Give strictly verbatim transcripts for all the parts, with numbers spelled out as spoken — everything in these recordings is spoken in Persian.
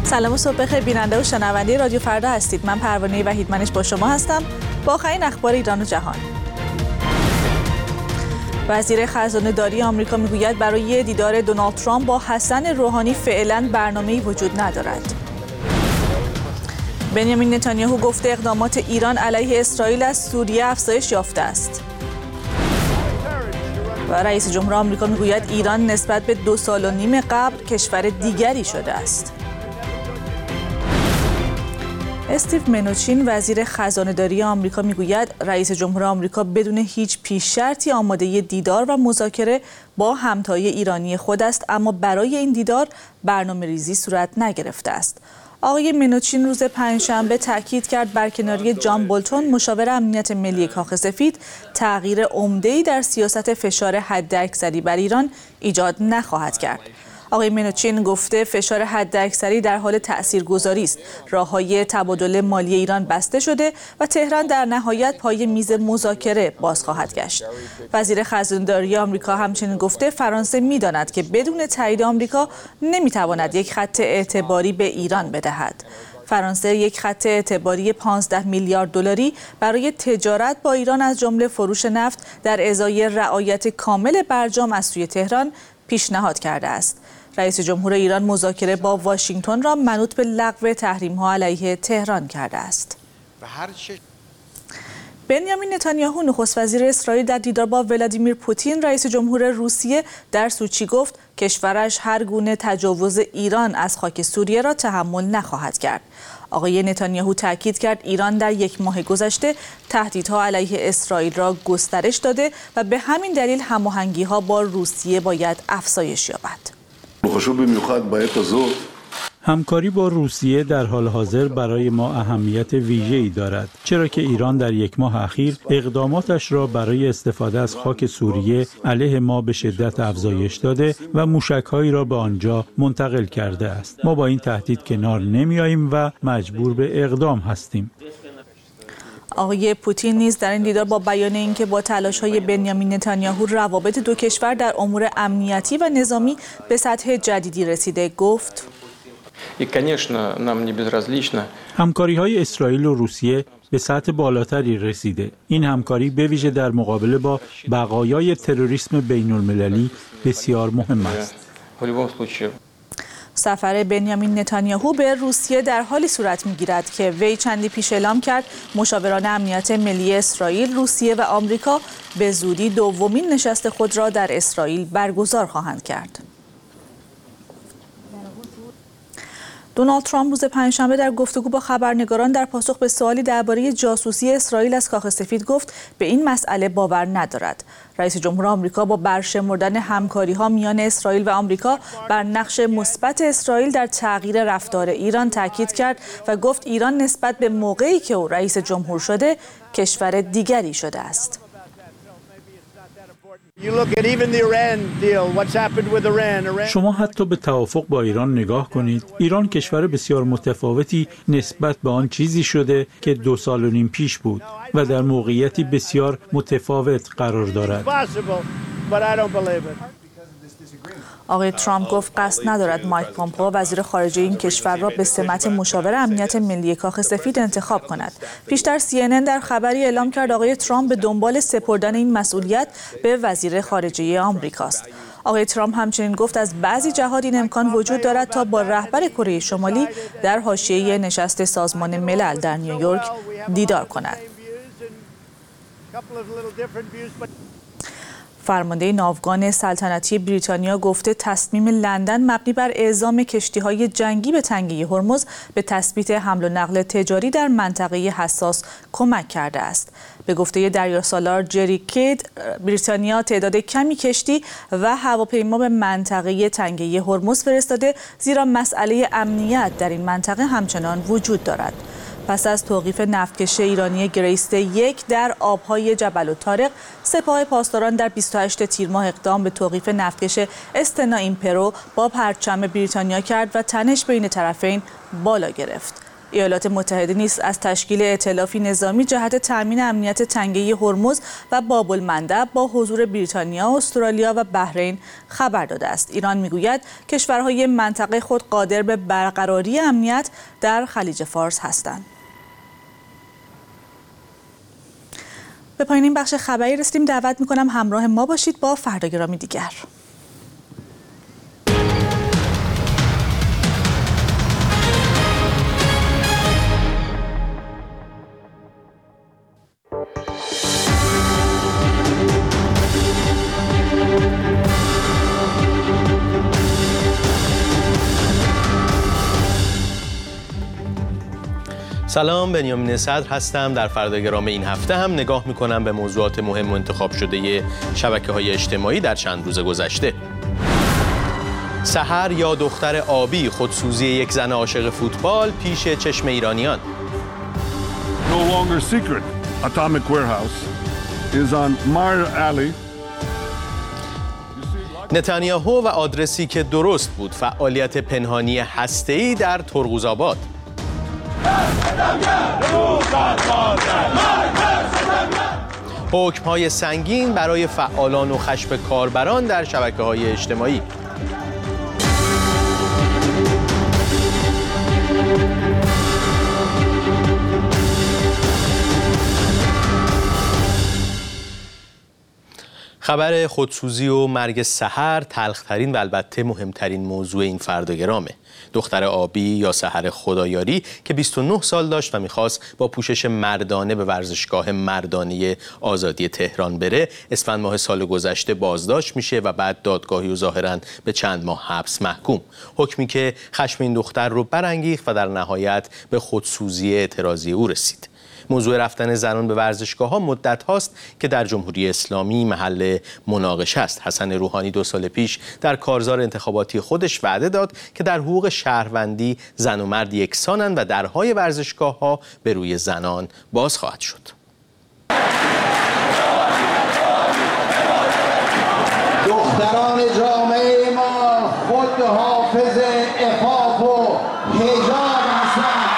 سلام و صبح بخیر بیننده و شنونده رادیو فردا هستید. من پروانه وحیدمنش با شما هستم با آخرین اخبار ایران و جهان. وزیر خزانه داری آمریکا میگوید برای دیدار دونالد ترامپ با حسن روحانی فعلا برنامه‌ای وجود ندارد. بنیامین نتانیاهو گفته اقدامات ایران علیه اسرائیل از سوریه افزایش یافته است. و رئیس جمهور آمریکا میگوید ایران نسبت به دو سال و نیم قبل کشور دیگری شده است. استیو منوچین وزیر خزانه داری آمریکا میگوید رئیس جمهور آمریکا بدون هیچ پیش شرطی آماده دیدار و مذاکره با همتای ایرانی خود است، اما برای این دیدار برنامه ریزی صورت نگرفته است. آقای منوچین روز پنجشنبه تاکید کرد برکناری جان بولتون مشاور امنیت ملی کاخ سفید تغییر عمده‌ای در سیاست فشار حداکثری بر ایران ایجاد نخواهد کرد. آقای منوچین گفته فشار حداکثری در حال تاثیرگذاری است. راه‌های تبادل مالی ایران بسته شده و تهران در نهایت پای میز مذاکره باز خواهد گشت. وزیر خزانه داری آمریکا همچنین گفته فرانسه می‌داند که بدون تایید آمریکا نمی‌تواند یک خط اعتباری به ایران بدهد. فرانسه یک خط اعتباری پانزده میلیارد دلاری برای تجارت با ایران از جمله فروش نفت در ازای رعایت کامل برجام از سوی تهران پیشنهاد کرده است. رئیس جمهور ایران مذاکره با واشنگتن را منوط به لغو تحریم‌ها علیه تهران کرده است. بنیامین نتانیاهو نخست وزیر اسرائیل در دیدار با ولادیمیر پوتین رئیس جمهور روسیه در سوچی گفت کشورش هر گونه تجاوز ایران از خاک سوریه را تحمل نخواهد کرد. آقای نتانیاهو تاکید کرد ایران در یک ماه گذشته تهدیدها علیه اسرائیل را گسترش داده و به همین دلیل هماهنگی‌ها با روسیه باید افزایش یابد. همکاری با روسیه در حال حاضر برای ما اهمیت ویژه‌ای دارد، چرا که ایران در یک ماه اخیر اقداماتش را برای استفاده از خاک سوریه علیه ما به شدت افزایش داده و موشک‌هایی را به آنجا منتقل کرده است. ما با این تهدید کنار نمی‌آییم و مجبور به اقدام هستیم. آقای پوتین نیز در این دیدار با بیان اینکه با تلاش‌های بنیامین نتانیاهو روابط دو کشور در امور امنیتی و نظامی به سطح جدیدی رسیده گفت همکاری‌های اسرائیل و روسیه به سطح بالاتری رسیده. این همکاری به ویژه در مقابله با بقایای تروریسم بین‌المللی بسیار مهم است. سفر بنیامین نتانیاهو به روسیه در حالی صورت می‌گیرد که وی چندی پیش اعلام کرد مشاوران امنیت ملی اسرائیل، روسیه و آمریکا به زودی دومین نشست خود را در اسرائیل برگزار خواهند کرد. دونالد ترامپ روز پنجشنبه در گفتگو با خبرنگاران در پاسخ به سوالی درباره جاسوسی اسرائیل از کاخ سفید گفت به این مسئله باور ندارد. رئیس جمهور آمریکا با برشمردن همکاری‌ها میان اسرائیل و آمریکا بر نقش مثبت اسرائیل در تغییر رفتار ایران تاکید کرد و گفت ایران نسبت به موقعی که او رئیس جمهور شده کشور دیگری شده است. شما حتی به توافق با ایران نگاه کنید. ایران کشور بسیار متفاوتی نسبت به آن چیزی شده که دو سال و نیم پیش بود و در موقعیتی بسیار متفاوت قرار دارد. آقای ترامپ گفت قصد ندارد مایک پامپئو وزیر خارجه این کشور را به سمت مشاور امنیت ملی کاخ سفید انتخاب کند. پیشتر سی ان ان در خبری اعلام کرد آقای ترامپ به دنبال سپردن این مسئولیت به وزیر خارجه آمریکاست. آقای ترامپ همچنین گفت از بعضی جهات این امکان وجود دارد تا با رهبر کره شمالی در حاشیه نشست سازمان ملل در نیویورک دیدار کند. فرمانده ناوگان سلطنتی بریتانیا گفته تصمیم لندن مبنی بر اعزام کشتی‌های جنگی به تنگه هرمز به تثبیت حمل و نقل تجاری در منطقه حساس کمک کرده است. به گفته دریاسالار جری کید، بریتانیا تعداد کمی کشتی و هواپیما به منطقه تنگه هرمز فرستاده زیرا مسئله امنیت در این منطقه همچنان وجود دارد. پس از توقیف نفتکش ایرانی گریست یک در آبهای جبل الطارق، سپاه پاسداران در بیست و هشتم تیر ماه اقدام به توقیف نفتکش استنا ایمپرو با پرچم بریتانیا کرد و تنش بین طرفین بالا گرفت. ایالات متحده نیز از تشکیل ائتلافی نظامی جهت تأمین امنیت تنگه هرمز و باب المندب با حضور بریتانیا، استرالیا و بحرین خبر داده است. ایران میگوید کشورهای منطقه خود قادر به برقراری امنیت در خلیج فارس هستند. به پایان این بخش خبری رسیدیم. دعوت میکنم همراه ما باشید با فرداگرامی دیگر. سلام، بنیامین صدر هستم. در فرداگرام این هفته هم نگاه میکنم به موضوعات مهم و انتخاب شده شبکه‌های اجتماعی در چند روز گذشته. سحر یا دختر آبی، خودسوزی یک زن عاشق فوتبال پیش چشم ایرانیان. No longer secret. Atomic Warehouse is on Mar Alley. نتانیاهو و آدرسی که درست بود، فعالیت پنهانی هسته‌ای در ترقوزآباد. حکم‌های سنگین برای فعالان و خشم کاربران در شبکه‌های اجتماعی. خبر خودسوزی و مرگ سحر تلخ‌ترین و البته مهمترین موضوع این فرداگرامه. دختر آبی یا سحر خدایاری که بیست و نه سال داشت و میخواست با پوشش مردانه به ورزشگاه مردانه آزادی تهران بره، اسفند ماه سال گذشته بازداشت میشه و بعد دادگاهی و ظاهراً به چند ماه حبس محکوم. حکمی که خشم این دختر رو برانگیخت و در نهایت به خودسوزی اعتراضی او رسید. موضوع رفتن زنان به ورزشگاه ها مدت هاست که در جمهوری اسلامی محل مناقشه است. حسن روحانی دو سال پیش در کارزار انتخاباتی خودش وعده داد که در حقوق شهروندی زن و مرد یکسانند و درهای ورزشگاه ها به روی زنان باز خواهد شد. دختران جامعه ما خود حافظ عفاف و حجاب هستند.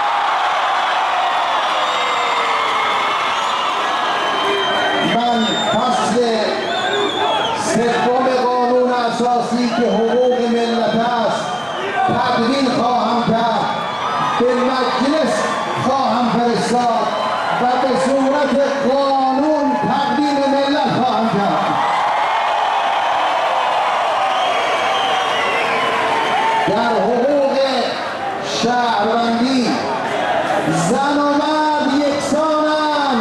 من فصل سوم قانون اساسی که حقوق ملت است تدوین خواهم کرد، به مجلس خواهم فرستاد و به صورت قانون تقدیم ملت خواهم کرد. در حقوق شهروندی زن و مرد یکسانند.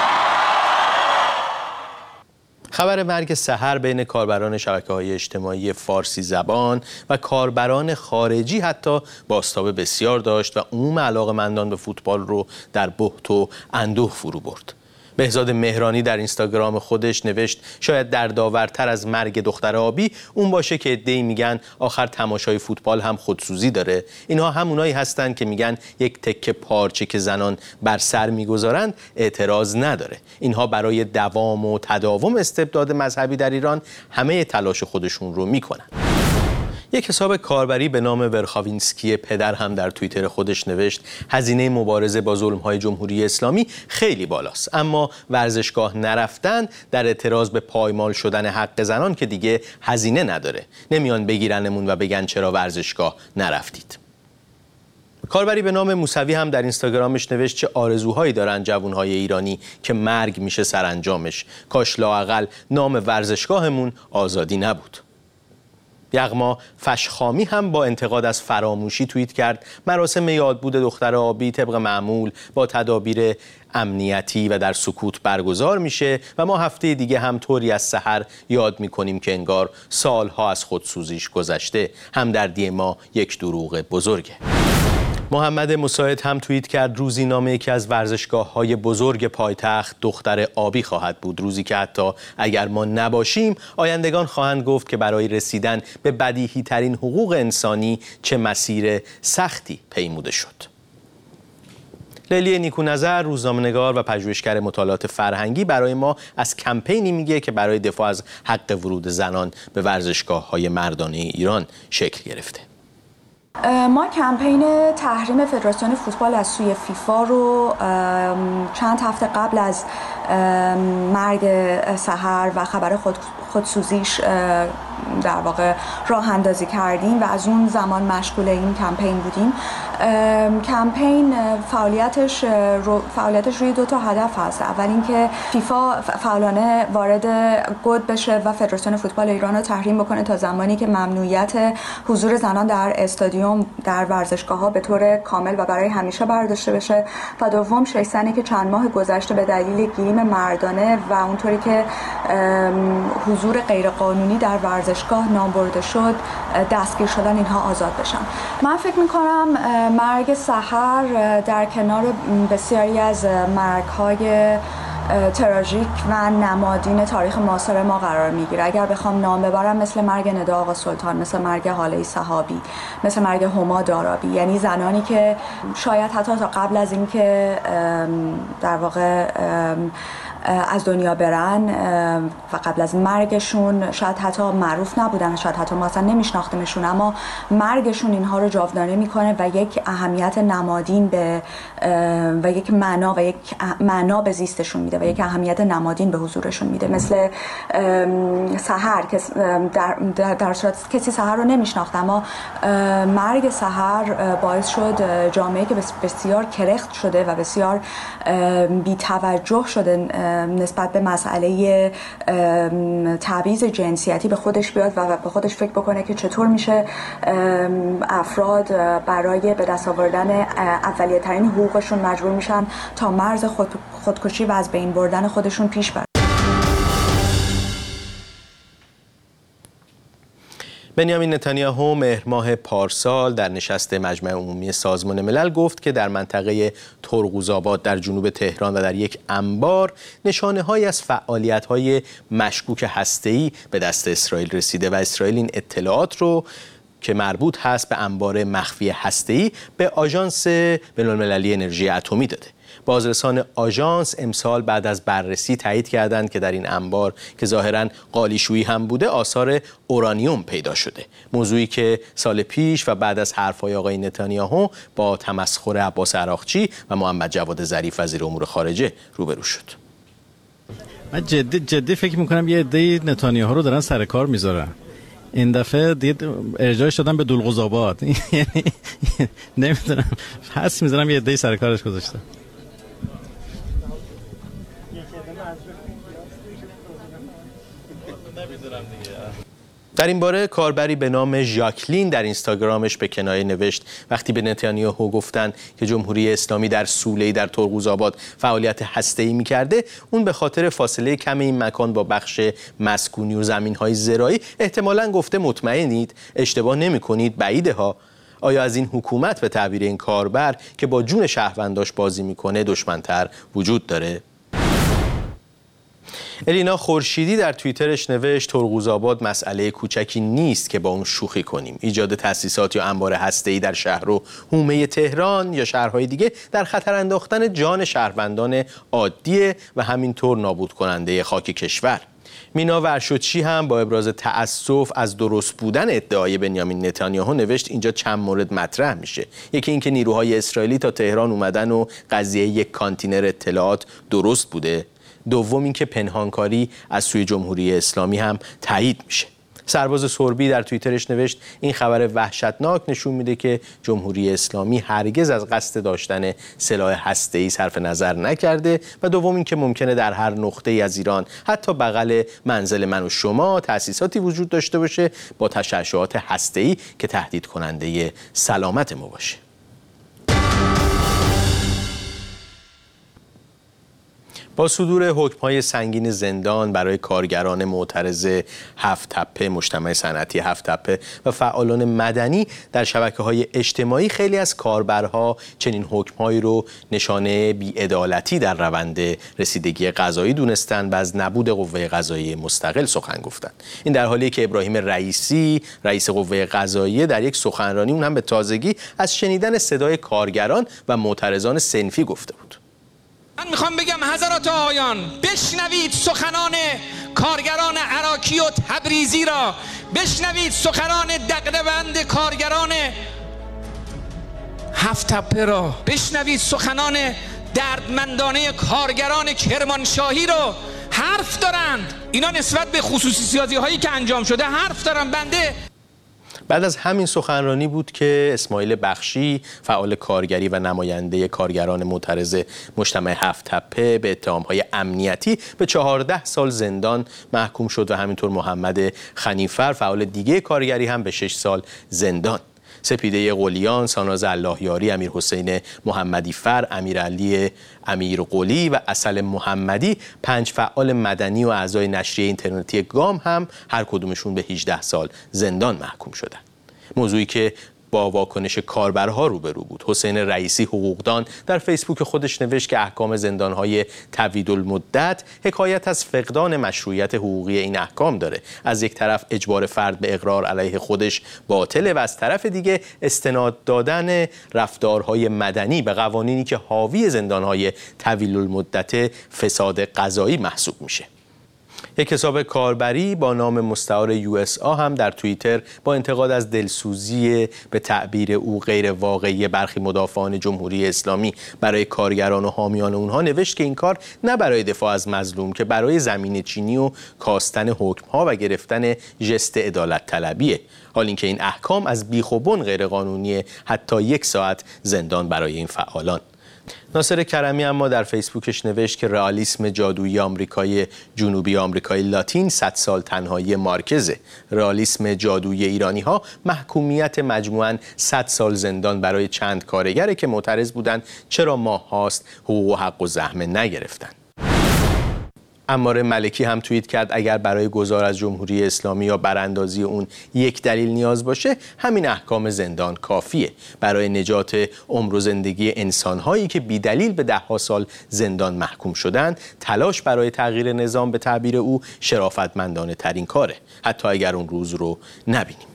خبر مرگ سحر بین کاربران شبکه‌های اجتماعی فارسی زبان و کاربران خارجی حتی بازتاب بسیار داشت و عموم علاقه‌مندان به فوتبال رو در بهت و اندوه فرو برد. بهزاد مهرانی در اینستاگرام خودش نوشت شاید دردآورتر از مرگ دختر آبی اون باشه که عده‌ای میگن آخر تماشای فوتبال هم خودسوزی داره. اینها همونایی هستن که میگن یک تکه پارچه که زنان بر سر میگذارند اعتراض نداره. اینها برای دوام و تداوم استبداد مذهبی در ایران همه تلاش خودشون رو میکنن. یک حساب کاربری به نام ورخاوینسکی پدر هم در توییتر خودش نوشت هزینه مبارزه با ظلم‌های جمهوری اسلامی خیلی بالاست، اما ورزشگاه نرفتن در اعتراض به پایمال شدن حق زنان که دیگه هزینه نداره. نمیان بگیرنمون و بگن چرا ورزشگاه نرفتید. کاربری به نام موسوی هم در اینستاگرامش نوشت چه آرزوهایی دارن جوانهای ایرانی که مرگ میشه سرانجامش. کاش لااقل نام ورزشگاهمون آزادی نبود. یغما فشخامی هم با انتقاد از فراموشی توییت کرد مراسم یادبود دختر آبی طبق معمول با تدابیر امنیتی و در سکوت برگزار میشه و ما هفته دیگه هم طوری از سحر یاد میکنیم که انگار سالها از خودسوزیش گذشته. همدردی ما یک دروغ بزرگه. محمد مساعد هم توییت کرد روزی نام یکی از ورزشگاه‌های بزرگ پایتخت دختر آبی خواهد بود، روزی که حتی اگر ما نباشیم آیندگان خواهند گفت که برای رسیدن به بدیهی ترین حقوق انسانی چه مسیر سختی پیموده شد. لیلی نیکونظر روزنامه‌نگار و پژوهشگر مطالعات فرهنگی برای ما از کمپینی میگه که برای دفاع از حق ورود زنان به ورزشگاه‌های مردانه ایران شکل گرفته. ما کمپین تحریم فدراسیون فوتبال از سوی فیفا رو چند هفته قبل از مرگ سحر و خبر خود خودسوزیش در واقع راه اندازی کردیم و از اون زمان مشغول این کمپین بودیم. کمپین فعالیتش رو فعالیتش روی دو تا هدف هست. اول اینکه فیفا فعالانه وارد گود بشه و فدراسیون فوتبال ایران رو تحریم بکنه تا زمانی که ممنوعیت حضور زنان در استادیوم در ورزشگاه‌ها به طور کامل و برای همیشه برداشته بشه. و دوم شش سنی که چند ماه گذشته به دلیل گریم مردانه و اونطوری که حضور غیرقانونی در ورزشگاه نام برده شد دستگیر شدن اینها آزاد بشن. من فکر می‌کنم مرگ سحر در کنار بسیاری از مرگ‌های تراژیک و نمادین تاریخ معاصر ما قرار میگیره. اگر بخوام نام ببرم مثل مرگ ندا آقا سلطان، مثل مرگ هاله صحابی، مثل مرگ هما دارابی، یعنی زنانی که شاید حتی تا قبل از اینکه در واقع از دنیا برن و قبل از مرگشون شاید حتی معروف نبودن، شاید حتی ما اصلا نمیشناختیمشون، اما مرگشون اینها رو جاودانه میکنه و یک اهمیت نمادین به و یک معنا و یک معنا به زیستشون میده و یک اهمیت نمادین به حضورشون میده. مثل سحر که در, در, در صورت کسی سحر رو نمیشناخت، اما مرگ سحر باعث شد جامعه که بسیار کرخت شده و بسیار بی توجه شده نسبت به مسئله تبعیض جنسیتی به خودش بیاد و به خودش فکر بکنه که چطور میشه افراد برای به دست آوردن اولیه ترین حقوقشون مجبور میشن تا مرز خود خودکشی و از بین بردن خودشون پیش برن. بنیامین نتانیاهو مهر ماه پارسال در نشست مجمع عمومی سازمان ملل گفت که در منطقه ترقوزآباد در جنوب تهران و در یک انبار نشانه‌هایی از فعالیت‌های مشکوک هسته‌ای به دست اسرائیل رسیده و اسرائیل این اطلاعات رو که مربوط هست به انبار مخفی هسته‌ای به آژانس بین‌المللی انرژی اتمی داده. بازرسان آژانس امسال بعد از بررسی تایید کردند که در این انبار که ظاهراً قالیشویی هم بوده آثار اورانیوم پیدا شده. موضوعی که سال پیش و بعد از حرف‌های آقای نتانیاهو با تمسخر عباس عراقچی و محمد جواد ظریف وزیر امور خارجه روبرو شد. من جدی جدی فکر می‌کنم یه عده نتانیاهو رو دارن سر کار می‌ذارن. این دفعه دید ارجاعش دادن به دلقزآباد. یعنی نمیدونم حس می‌ذارم یه عده سر کارش گذاشته. در این باره کاربری به نام ژاکلین در اینستاگرامش به کنایه نوشت وقتی به نتانیاهو گفتن که جمهوری اسلامی در سوله‌ای در ترقوزآباد فعالیت هسته‌ای می‌کرده، اون به خاطر فاصله کم این مکان با بخش مسکونی و زمین‌های زراعی احتمالاً گفته مطمئنید، اشتباه نمی‌کنید، بعیده ها. آیا از این حکومت به تعبیر این کاربر که با جون شهرونداش بازی می‌کنه دشمن‌تر وجود داره؟ الینا خورشیدی در توییترش نوشت ترقوزآباد مسئله کوچکی نیست که با اون شوخی کنیم. ایجاد تأسیسات یا انبار هسته‌ای در شهر و حومه تهران یا شهرهای دیگه در خطر انداختن جان شهروندان عادیه و همینطور نابود کننده خاک کشور. مینا ورشوچی هم با ابراز تأسف از درست بودن ادعای بنیامین نتانیاهو نوشت اینجا چند مورد مطرح میشه. یکی اینکه نیروهای اسرائیلی تا تهران اومدن و قضیه یک کانتینر اطلاعات درست بوده. دوم اینکه پنهانکاری از سوی جمهوری اسلامی هم تایید میشه. سرباز سربی در توییترش نوشت این خبر وحشتناک نشون میده که جمهوری اسلامی هرگز از قصد داشتن سلاح هسته‌ای صرف نظر نکرده و دوم اینکه ممکنه در هر نقطه‌ای از ایران حتی بغل منزل من و شما تأسیساتی وجود داشته باشه با تشعشعات هسته‌ای که تهدید کننده سلامت ما باشه. با صدور حکم‌های سنگین زندان برای کارگران معترض هفت تپه، مجتمع صنعتی هفت تپه و فعالان مدنی در شبکه‌های اجتماعی خیلی از کاربرها چنین حکم‌هایی رو نشانه بی‌عدالتی در روند رسیدگی قضایی دونستند و از نبود قوه قضاییه مستقل سخن گفتند. این در حالیه که ابراهیم رئیسی، رئیس قوه قضاییه در یک سخنرانی اون هم به تازگی از شنیدن صدای کارگران و معترضان صنفی گفته بود. من میخوام بگم حضرات آقایان بشنوید سخنان کارگران عراقی و تبریزی را، بشنوید سخنان دغدغه‌بند کارگران هفت تپه را، بشنوید سخنان دردمندانه کارگران کرمانشاهی رو. حرف دارند اینا نسبت به خصوصی سازی هایی که انجام شده، حرف دارن. بنده بعد از همین سخنرانی بود که اسماعیل بخشی، فعال کارگری و نماینده کارگران معترض مجتمع هفت تپه، به اتهام‌های امنیتی به چهارده سال زندان محکوم شد و همینطور محمد خنیفر، فعال دیگه کارگری، هم به شش سال زندان. سپیده قلیان، ساناز اللهیاری، امیر حسین محمدی فر، امیرعلی امیر قلی و عسل محمدی، پنج فعال مدنی و اعضای نشریه اینترنتی گام هم هر کدومشون به هجده سال زندان محکوم شدند. موضوعی که با واکنش کاربرها روبرو بود. حسین رئیسی حقوقدان در فیسبوک خودش نوشت که احکام زندانهای طویل المدت حکایت از فقدان مشروعیت حقوقی این احکام داره. از یک طرف اجبار فرد به اقرار علیه خودش باطله و از طرف دیگه استناد دادن رفتارهای مدنی به قوانینی که حاوی زندانهای طویل المدت فساد قضایی محسوب میشه. یک حساب کاربری با نام مستعار یو اس آ هم در توییتر با انتقاد از دلسوزی به تعبیر او غیر واقعی برخی مدافعان جمهوری اسلامی برای کارگران و حامیان اونها نوشت که این کار نه برای دفاع از مظلوم که برای زمین چینی و کاستن حکم‌ها و گرفتن ژست عدالت طلبیه. حال اینکه این احکام از بیخ و بن غیر قانونیه، حتی یک ساعت زندان برای این فعالان. ناصر کرمی اما در فیسبوکش نوشت که رئالیسم جادویی آمریکای جنوبی آمریکای لاتین صد سال تنهایی مارکزه. رئالیسم جادویی ایرانی ها محکومیت مجموعاً صد سال زندان برای چند کارگره که معترض بودند چرا ماه هاست حقوق و حق و زحمه نگرفتن. عمار ملکی هم توییت کرد اگر برای گذار از جمهوری اسلامی یا براندازی اون یک دلیل نیاز باشه، همین احکام زندان کافیه. برای نجات عمر و زندگی انسان‌هایی که بی دلیل به ده ها سال زندان محکوم شدن، تلاش برای تغییر نظام به تعبیر او شرافتمندانه ترین کاره، حتی اگر اون روز رو نبینیم.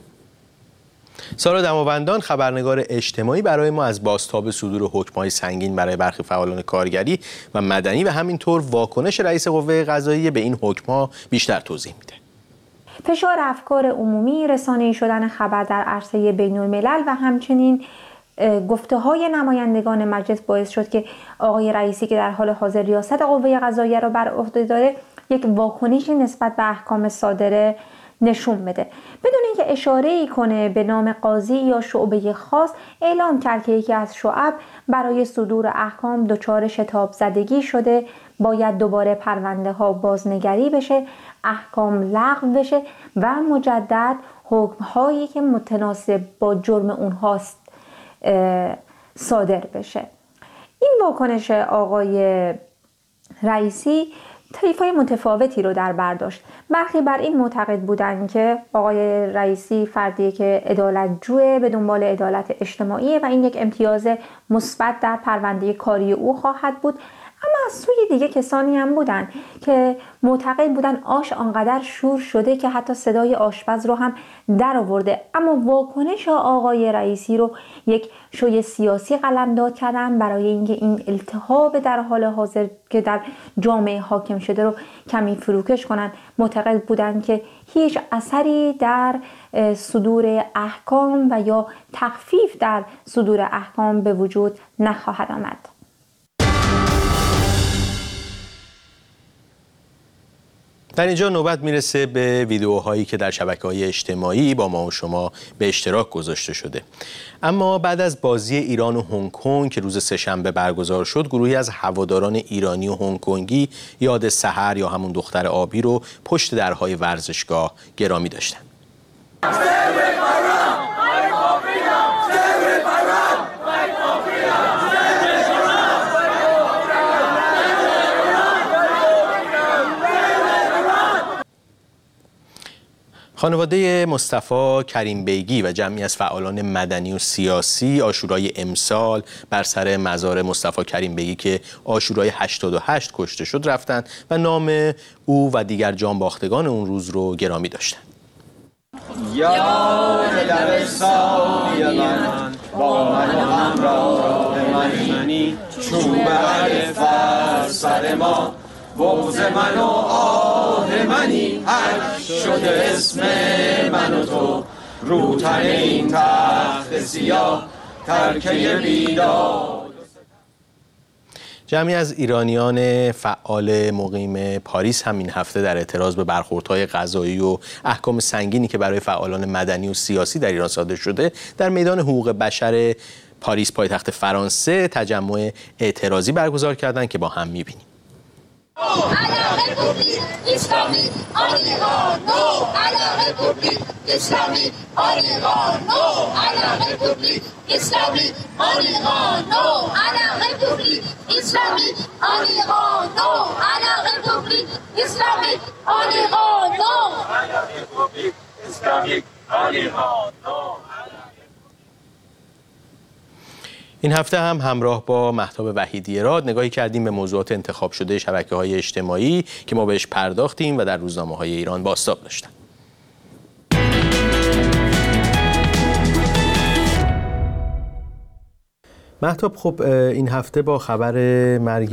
سارا دماوندان، خبرنگار اجتماعی، برای ما از بازتاب صدور حکم‌های سنگین برای برخی فعالان کارگری و مدنی و همینطور واکنش رئیس قوه قضاییه به این حکم‌ها بیشتر توضیح میده. فشار افکار عمومی، رسانه‌ای شدن خبر در عرصه بین‌الملل و همچنین گفته‌های نمایندگان مجلس باعث شد که آقای رئیسی که در حال حاضر ریاست قوه قضاییه را بر عهده داره، یک واکنشی نسبت به احکام صادره نشون بده. بدون اینکه اشاره‌ای کنه به نام قاضی یا شعبه خاص، اعلام کرد که یکی از شعب برای صدور احکام دچار شتاب زدگی شده، باید دوباره پرونده ها بازنگری بشه، احکام لغو بشه و مجدد حکم هایی که متناسب با جرم اونهاست صادر بشه. این واکنش آقای رئیسی طیف‌های متفاوتی رو در بر داشت. برخی بر این معتقد بودند که آقای رئیسی فردی که عدالتجوه، به دنبال عدالت اجتماعی و این یک امتیاز مثبت در پرونده کاری او خواهد بود. اما از سوی دیگه کسانی هم بودن که معتقد بودن آش آنقدر شور شده که حتی صدای آشپز رو هم در آورده. اما واکنش آقای رئیسی رو یک شوی سیاسی قلمداد کردن برای اینکه این التهاب در حال حاضر که در جامعه حاکم شده رو کمی فروکش کنن. معتقد بودن که هیچ اثری در صدور احکام و یا تخفیف در صدور احکام به وجود نخواهد آمد. در اینجا نوبت میرسه به ویدیوهایی که در شبکه‌های اجتماعی با ما و شما به اشتراک گذاشته شده. اما بعد از بازی ایران و هنگ کنگ که روز سه‌شنبه برگزار شد، گروهی از هواداران ایرانی و هنگ کنگی یاد سحر یا همون دختر آبی رو پشت درهای ورزشگاه گرامی داشتن. خانواده مصطفی کریم بیگی و جمعی از فعالان مدنی و سیاسی عاشورای امسال بر سر مزار مصطفی کریم بیگی که عاشورای هشتاد و هشت کشته شد رفتند و نام او و دیگر جانباختگان اون روز رو گرامی داشتند. یا در سالی من با من و همراه منی، چوب هر سر ما بغض من و آه منی، حک شده اسم من و تو رو تن این تخت سیاه، ترکه بیداد. جمعی از ایرانیان فعال مقیم پاریس هم این هفته در اعتراض به برخوردهای قضایی و احکام سنگینی که برای فعالان مدنی و سیاسی در ایران صادر شده در میدان حقوق بشر پاریس پایتخت فرانسه تجمع اعتراضی برگزار کردند که با هم می‌بینیم. à la République islamique en Iran, non à la République islamique en Iran, non à la République islamique en Iran, non à la République islamique en Iran, non à la République islamique en Iran, non à la République islamique en Iran, non. این هفته هم همراه با مهتاب وحیدی راد نگاهی کردیم به موضوعات انتخاب شده شبکه‌های اجتماعی که ما بهش پرداختیم و در روزنامه‌های ایران بازتاب داشتن. مهتاب، خب این هفته با خبر مرگ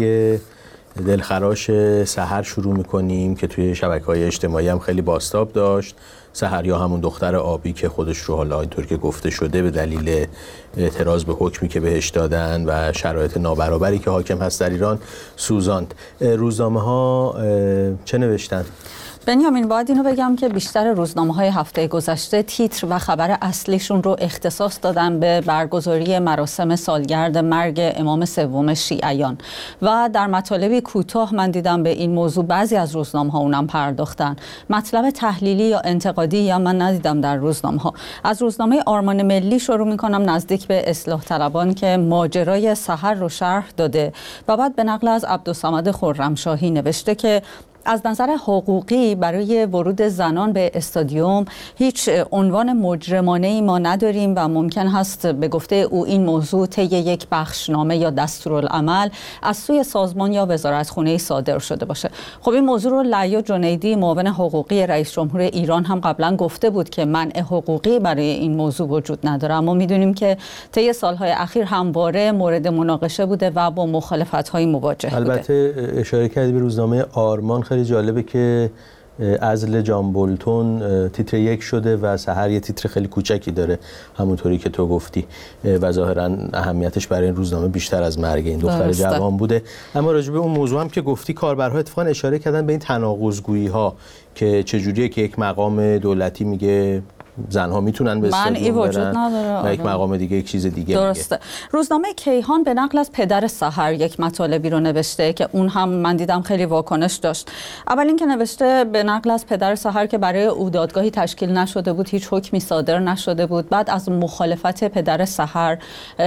دلخراش سحر شروع می‌کنیم که توی شبکه‌های اجتماعی هم خیلی بازتاب داشت. سحر یا همون دختر آبی که خودش رو حالا اینطور که گفته شده به دلیل اعتراض به حکمی که بهش دادن و شرایط نابرابری که حاکم هست در ایران سوزاند. روزنامه‌ها چه نوشتن؟ بنیامین، باید اینو بگم که بیشتر روزنامه‌های هفته گذشته تیتر و خبر اصلیشون رو اختصاص دادن به برگزاری مراسم سالگرد مرگ امام سوم شیعیان و در مطالبی کوتاه من دیدم به این موضوع بعضی از روزنامه‌ها اونم پرداختن. مطلب تحلیلی یا انتقادی یا من ندیدم در روزنامه‌ها. از روزنامه آرمان ملی شروع می‌کنم، نزدیک به اصلاح طلبان که ماجرای سحر رو شرح داده و بعد به نقل از عبدالصمد خرمشاهی نوشته که از نظر حقوقی برای ورود زنان به استادیوم هیچ عنوان مجرمانه‌ای ما نداریم و ممکن هست به گفته او این موضوع طی یک بخشنامه یا دستورالعمل از سوی سازمان یا وزارتخانه صادر شده باشه. خب این موضوع رو لعیا جنیدی، معاون حقوقی رئیس جمهور ایران هم قبلا گفته بود که منع حقوقی برای این موضوع وجود نداره، اما میدونیم که طی سالهای اخیر همواره مورد مناقشه بوده و با مخالفت‌های مواجه بوده. البته اشاره کردی به روزنامه آرمان، خیلی جالبه که عزل جان بولتون تیتر یک شده و سحر یه تیتر خیلی کوچکی داره همونطوری که تو گفتی و ظاهرا اهمیتش برای این روزنامه بیشتر از مرگ این دختر جوان بوده. اما راجع به اون موضوع هم که گفتی، کاربرها اتفاقا اشاره کردن به این تناقض‌گویی ها که چجوریه که یک مقام دولتی میگه زنها میتونن به استادیوم برن و یک مقام دیگه یک چیز دیگه درسته. میگه. روزنامه کیهان به نقل از پدر سحر یک مطالبی رو نوشته که اون هم من دیدم خیلی واکنش داشت. اول اینکه نوشته به نقل از پدر سحر که برای او دادگاهی تشکیل نشده بود، هیچ حکمی صادر نشده بود. بعد از مخالفت پدر سحر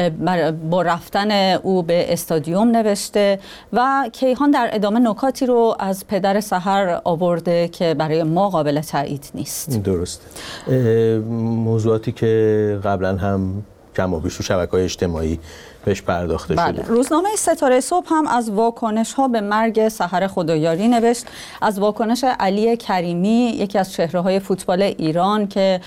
با رفتن او به استادیوم نوشته و کیهان در ادامه نکاتی رو از پدر سحر آورده که برای ما قابل تایید نیست. درسته. موضوعاتی که قبلا هم کم و بیش تو شبکه‌های اجتماعی بهش پرداخته بله. شده. روزنامه ستاره صبح هم از واکنش ها به مرگ سحر خدایاری نوشت، از واکنش علی کریمی، یکی از چهره های فوتبال ایران که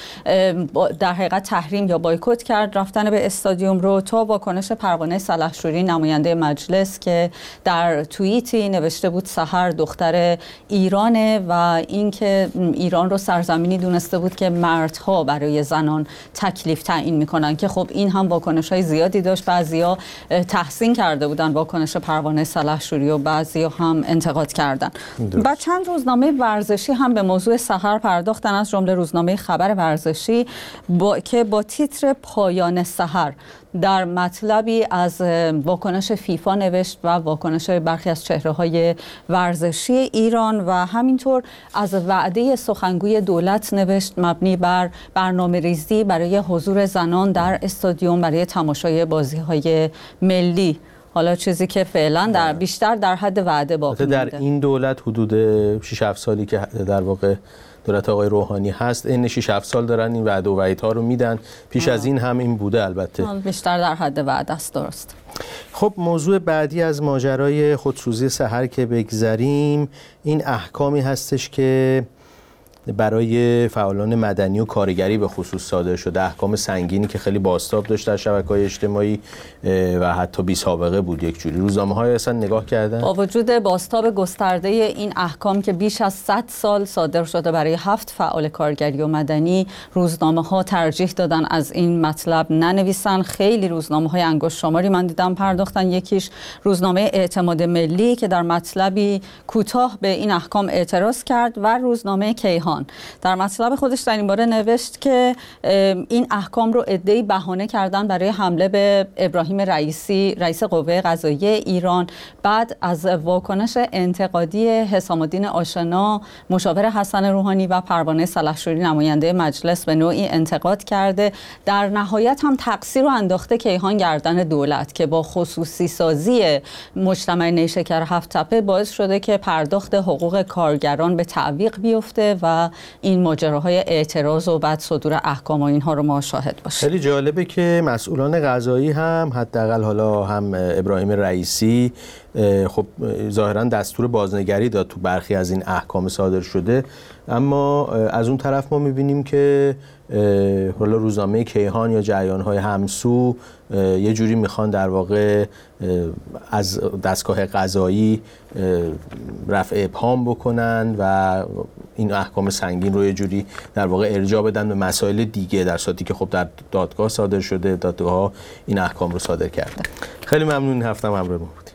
در حقیقت تحریم یا بایکوت کرد رفتن به استادیوم رو، تا واکنش پروانه سلحشوری نماینده مجلس که در توییتی نوشته بود سحر دختر ایرانه و اینکه ایران رو سرزمینی دونسته بود که مردها برای زنان تکلیف تعیین میکنن، که خب این هم واکنش های زیادی داشت. بعضی تحسین کرده بودن واکنش پروانه سلحشوری و بعضی هم انتقاد کردن. و چند روزنامه ورزشی هم به موضوع سحر پرداختن، از جمله روزنامه خبر ورزشی با... که با تیتر پایان سحر در مطلبی از واکنش فیفا نوشت و واکنش برخی از چهره‌های ورزشی ایران و همینطور از وعده سخنگوی دولت نوشت مبنی بر برنامه‌ریزی برای حضور زنان در استادیوم برای تماشای بازی‌های ملی. حالا چیزی که فعلا در بیشتر در حد وعده باقی در مونده. این دولت حدود شش هفت سالی که در واقع دولت آقای روحانی هست، این شش هفت سال دارن این وعده و وعیدها رو میدن. پیش آه. از این هم این بوده، البته بیشتر در حد وعده است. درست. خب موضوع بعدی از ماجرای خودسوزی سحر که بگذریم، این احکامی هستش که برای فعالان مدنی و کارگری به خصوص صادر شده، احکام سنگینی که خیلی بازتاب داشت در شبکه‌های اجتماعی و حتی بی سابقه بود. یک جوری روزنامه‌های اصلا نگاه کردن با وجود بازتاب گسترده این احکام که بیش از صد سال صادر شده برای هفت فعال کارگری و مدنی، روزنامه‌ها ترجیح دادن از این مطلب ننویسن. خیلی روزنامه‌های انگشت شماری من دیدم پرداختن. یکیش روزنامه اعتماد ملی که در مطلبی کوتاه به این احکام اعتراض کرد و روزنامه کیهان در مطلب خودش در این باره نوشت که این احکام رو عده‌ای بهانه کردن برای حمله به ابراهیم رئیسی رئیس قوه قضاییه ایران. بعد از واکنش انتقادی حسام الدین آشنا مشاور حسن روحانی و پروانه سلحشوری نماینده مجلس به نوعی انتقاد کرده. در نهایت هم تقصیر رو انداخته کیهان گردن دولت که با خصوصی سازی مجتمع نیشکر هفت تپه باعث شده که پرداخت حقوق کارگران به تعویق بیفته و این ماجراهای اعتراض و بعد صدور احکام و اینها رو ما شاهد باشیم. خیلی جالبه که مسئولان قضایی هم حداقل حالا هم ابراهیم رئیسی خب ظاهرا دستور بازنگری داد تو برخی از این احکام صادر شده، اما از اون طرف ما می‌بینیم که حالا روزنامه کیهان یا جریان‌های همسو یه جوری میخوان در واقع از دستگاه قضایی رفع ابهام بکنن و این احکام سنگین رو یه جوری در واقع ارجاع بدن به مسائل دیگه، در صورتی که خب در دادگاه صادر شده، دادگاه‌ها این احکام رو صادر کردن. خیلی ممنون این هفته هم همراه ما بودید.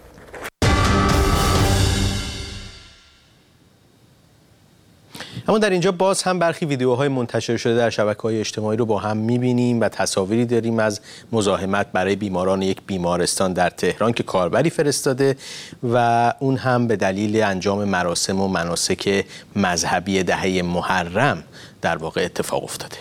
اما در اینجا باز هم برخی ویدیوهای منتشر شده در شبکه‌های اجتماعی رو با هم می‌بینیم و تصاویری داریم از مزاحمت برای بیماران یک بیمارستان در تهران که کاربری فرستاده و اون هم به دلیل انجام مراسم و مناسک مذهبی دهه محرم در واقع اتفاق افتاده.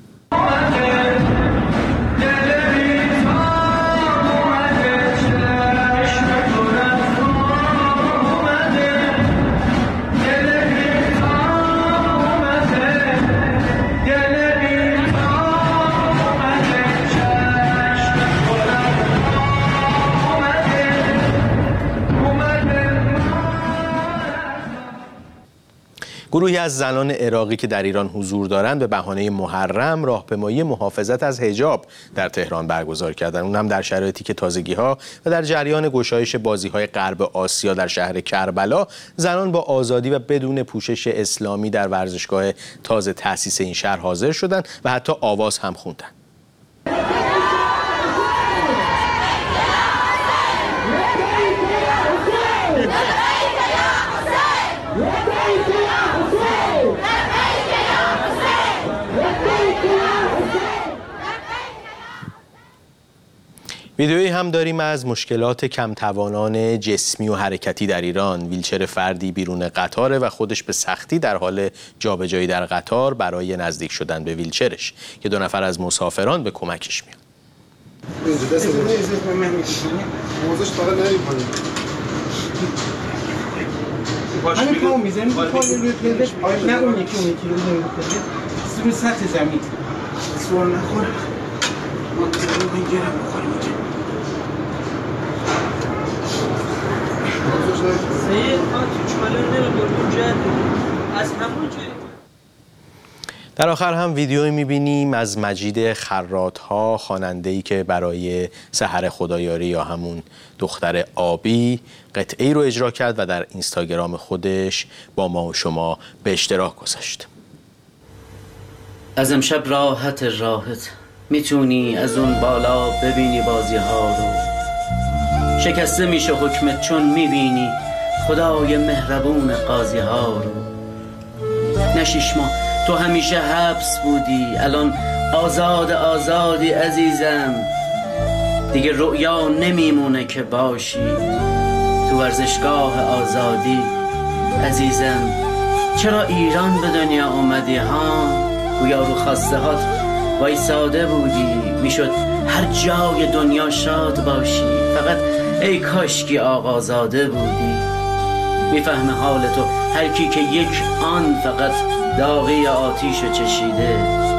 گروهی از زنان عراقی که در ایران حضور دارند به بهانه محرم راهپیمایی محافظت از حجاب در تهران برگزار کردند. اون هم در شرایطی که تازگی‌ها و در جریان گشایش بازی‌های غرب آسیا در شهر کربلا، زنان با آزادی و بدون پوشش اسلامی در ورزشگاه تازه تأسیس این شهر حاضر شدند و حتی آواز هم خوندند. ویدیویی هم داریم از مشکلات کمتوانان جسمی و حرکتی در ایران. ویلچر فردی بیرون قطاره و خودش به سختی در حال جابجایی در قطار برای نزدیک شدن به ویلچرش که دو نفر از مسافران به کمکش میان. در آخر هم ویدیویی می‌بینیم از مجید خراط‌ها، خواننده‌ای که برای سحر خدایاری یا همون دختر آبی قطعه‌ای رو اجرا کرد و در اینستاگرام خودش با ما و شما به اشتراک گذاشت. از امشب راحت راحت میتونی از اون بالا ببینی بازی ها رو، شکسته میشه حکمت چون میبینی خدای مهربون قاضی ها رو. نشیش ما تو همیشه حبس بودی، الان آزاد آزادی عزیزم، دیگه رؤیا نمیمونه که باشی تو ورزشگاه آزادی عزیزم. چرا ایران به دنیا اومدی ها؟ گویا رو خواسته هات وایساده بودی، میشد هر جای دنیا شاد باشی، فقط ای کاشکی آقازاده بودی. میفهمه حال تو هر کی که یک آن فقط داغی آتیشو چشیده،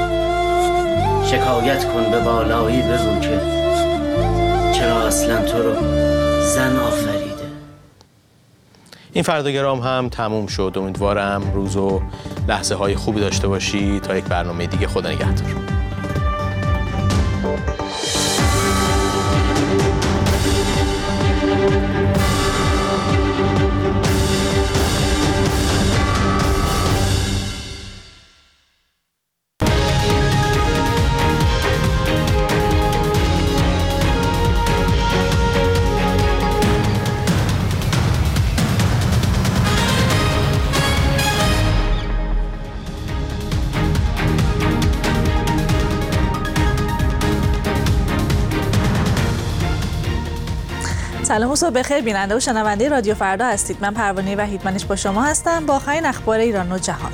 شکایت کن به بالایی بگو که چرا اصلا تو رو زن آفریده. این فرداگرام هم تموم شد. امیدوارم روز و لحظه های خوبی داشته باشی. تا یک برنامه دیگه، خدا نگهدار. سلام و صبح بخیر بیننده و شنونده رادیو فردا هستید. من پروانه وحیدمنش با شما هستم با آخرین اخبار ایران و جهان.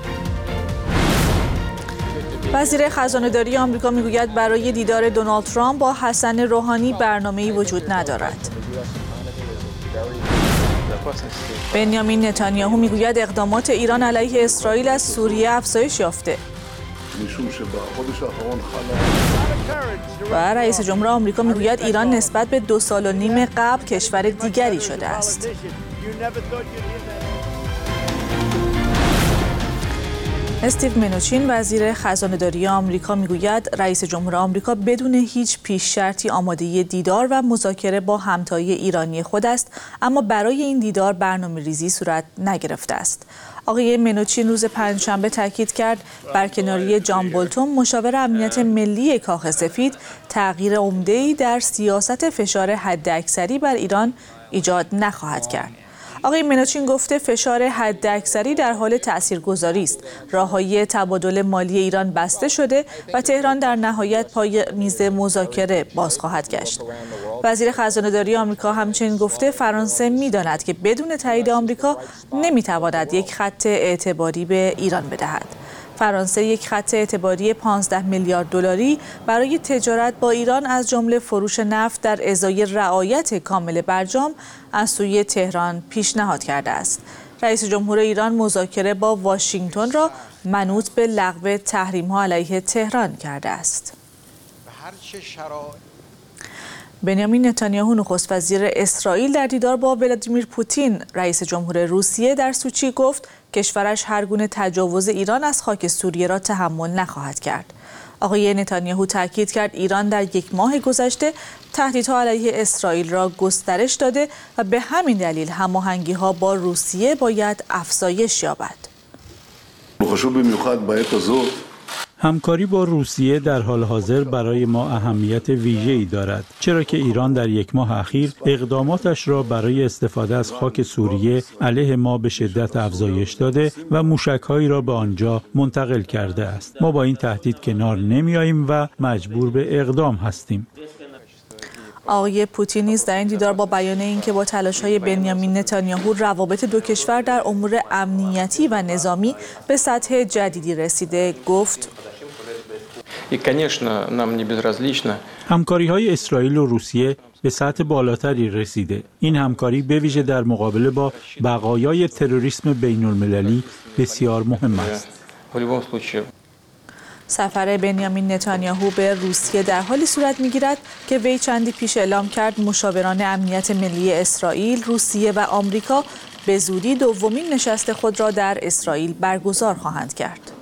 وزیر خزانه‌داری آمریکا میگوید برای دیدار دونالد ترامپ با حسن روحانی برنامه‌ای وجود ندارد. بنیامین نتانیاهو میگوید اقدامات ایران علیه اسرائیل از سوریه افزایش یافته. و رئیس جمهور آمریکا میگوید ایران نسبت به دو سال و نیم قبل کشور دیگری شده است. استیو منوچین وزیر خزانه‌داری آمریکا میگوید رئیس جمهور آمریکا بدون هیچ پیش شرطی آماده دیدار و مذاکره با همتای ایرانی خود است، اما برای این دیدار برنامه‌ریزی صورت نگرفته است. آقای منوچین روز پنجشنبه تاکید کرد برکناری جان بولتون مشاور امنیت ملی کاخ سفید تغییر عمده‌ای در سیاست فشار حداکثری بر ایران ایجاد نخواهد کرد. آقای منوچین گفته فشار حداکثری در حال تاثیرگذاری است. راههای تبادل مالی ایران بسته شده و تهران در نهایت پای میز مذاکره باز خواهد گشت. وزیر خزانه‌داری آمریکا همچنین گفته فرانسه می‌داند که بدون تایید آمریکا نمی‌تواند یک خط اعتباری به ایران بدهد. فرانسه یک خط اعتباری پانزده میلیارد دلاری برای تجارت با ایران از جمله فروش نفت در ازای رعایت کامل برجام از سوی تهران پیشنهاد کرده است. رئیس جمهور ایران مذاکره با واشنگتن را منوط به لغو تحریم‌ها علیه تهران کرده است. بنیامین نتانیاهو نخست وزیر اسرائیل در دیدار با ولادیمیر پوتین رئیس جمهور روسیه در سوچی گفت کشورش هر گونه تجاوز ایران از خاک سوریه را تحمل نخواهد کرد. آقای نتانیاهو تاکید کرد ایران در یک ماه گذشته تهدیدها علیه اسرائیل را گسترش داده و به همین دلیل هماهنگی‌ها با روسیه باید افزایش یابد. همکاری با روسیه در حال حاضر برای ما اهمیت ویژه‌ای دارد، چرا که ایران در یک ماه اخیر اقداماتش را برای استفاده از خاک سوریه علیه ما به شدت افزایش داده و موشک‌هایی را به آنجا منتقل کرده است. ما با این تهدید کنار نمی‌آییم و مجبور به اقدام هستیم. آقای پوتین نیز در این دیدار با بیان اینکه با تلاش‌های بنیامین نتانیاهو روابط دو کشور در امور امنیتی و نظامی به سطح جدیدی رسیده گفت همکاری‌های اسرائیل و روسیه به سطح بالاتری رسیده. این همکاری به ویژه در مقابله با بقایای تروریسم بین‌المللی بسیار مهم است. سفر بنیامین نتانیاهو به روسیه در حالی صورت می‌گیرد که وی چندی پیش اعلام کرد مشاوران امنیت ملی اسرائیل، روسیه و آمریکا به زودی دومین نشست خود را در اسرائیل برگزار خواهند کرد.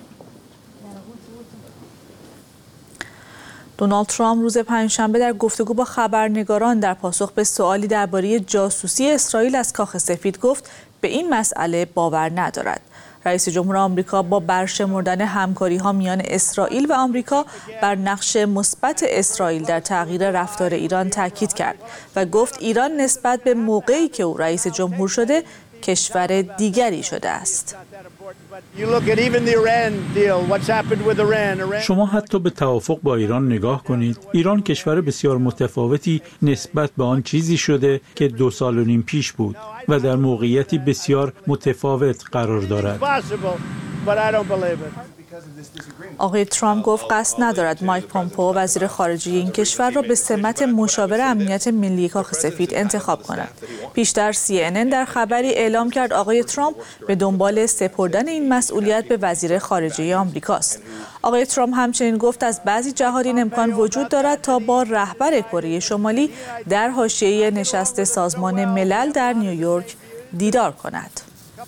دونالد ترامپ روز پنجشنبه در گفتگو با خبرنگاران در پاسخ به سوالی درباره جاسوسی اسرائیل از کاخ سفید گفت به این مسئله باور ندارد. رئیس جمهور آمریکا با برشمردن همکاری‌ها میان اسرائیل و آمریکا بر نقش مثبت اسرائیل در تغییر رفتار ایران تاکید کرد و گفت ایران نسبت به موقعی که او رئیس جمهور شده کشور دیگری شده است. شما حتی به توافق با ایران نگاه کنید. ایران کشور بسیار متفاوتی نسبت به آن چیزی شده که دو سال و نیم پیش بود و در موقعیتی بسیار متفاوت قرار دارد. آقای ترامپ گفت قصد ندارد مایک پومپئو وزیر خارجه این کشور را به سمت مشاور امنیت ملی کاخ سفید انتخاب کند. پیشتر سی ان ان در خبری اعلام کرد آقای ترامپ به دنبال سپردن این مسئولیت به وزیر خارجه آمریکاست. آقای ترامپ همچنین گفت از بعضی جهات این امکان وجود دارد تا با رهبر کره شمالی در حاشیه نشست سازمان ملل در نیویورک دیدار کند.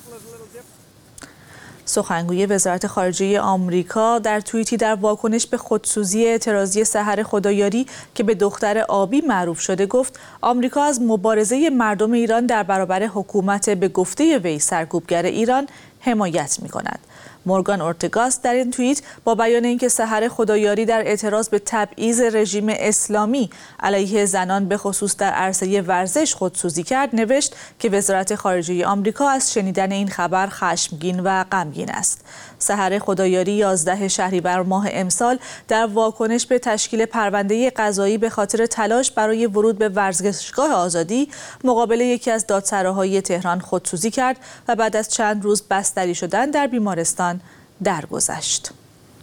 سخنگوی وزارت خارجه آمریکا در توییتی در واکنش به خودسوزی اعتراضی سحر خدایاری که به دختر آبی معروف شده گفت آمریکا از مبارزه مردم ایران در برابر حکومت به گفته وی سرکوبگر ایران حمایت می‌کند. مورگان اورتگاس در این توییت با بیان اینکه سحر خدایاری در اعتراض به تبعیض رژیم اسلامی علیه زنان به خصوص در عرصه ورزش خودسوزی کرد نوشت که وزارت خارجه آمریکا از شنیدن این خبر خشمگین و غمگین است. سحر خدایاری یازده شهریور ماه امسال در واکنش به تشکیل پرونده قضایی به خاطر تلاش برای ورود به ورزشگاه آزادی مقابل یکی از دادسراهای تهران خودسوزی کرد و بعد از چند روز بستری شدن در بیمارستان درگذشت.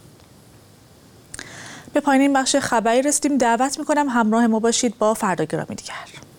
به پایان این بخش خبری رسیدیم. دعوت می‌کنم همراه ما باشید با فردا گرامی دیگر.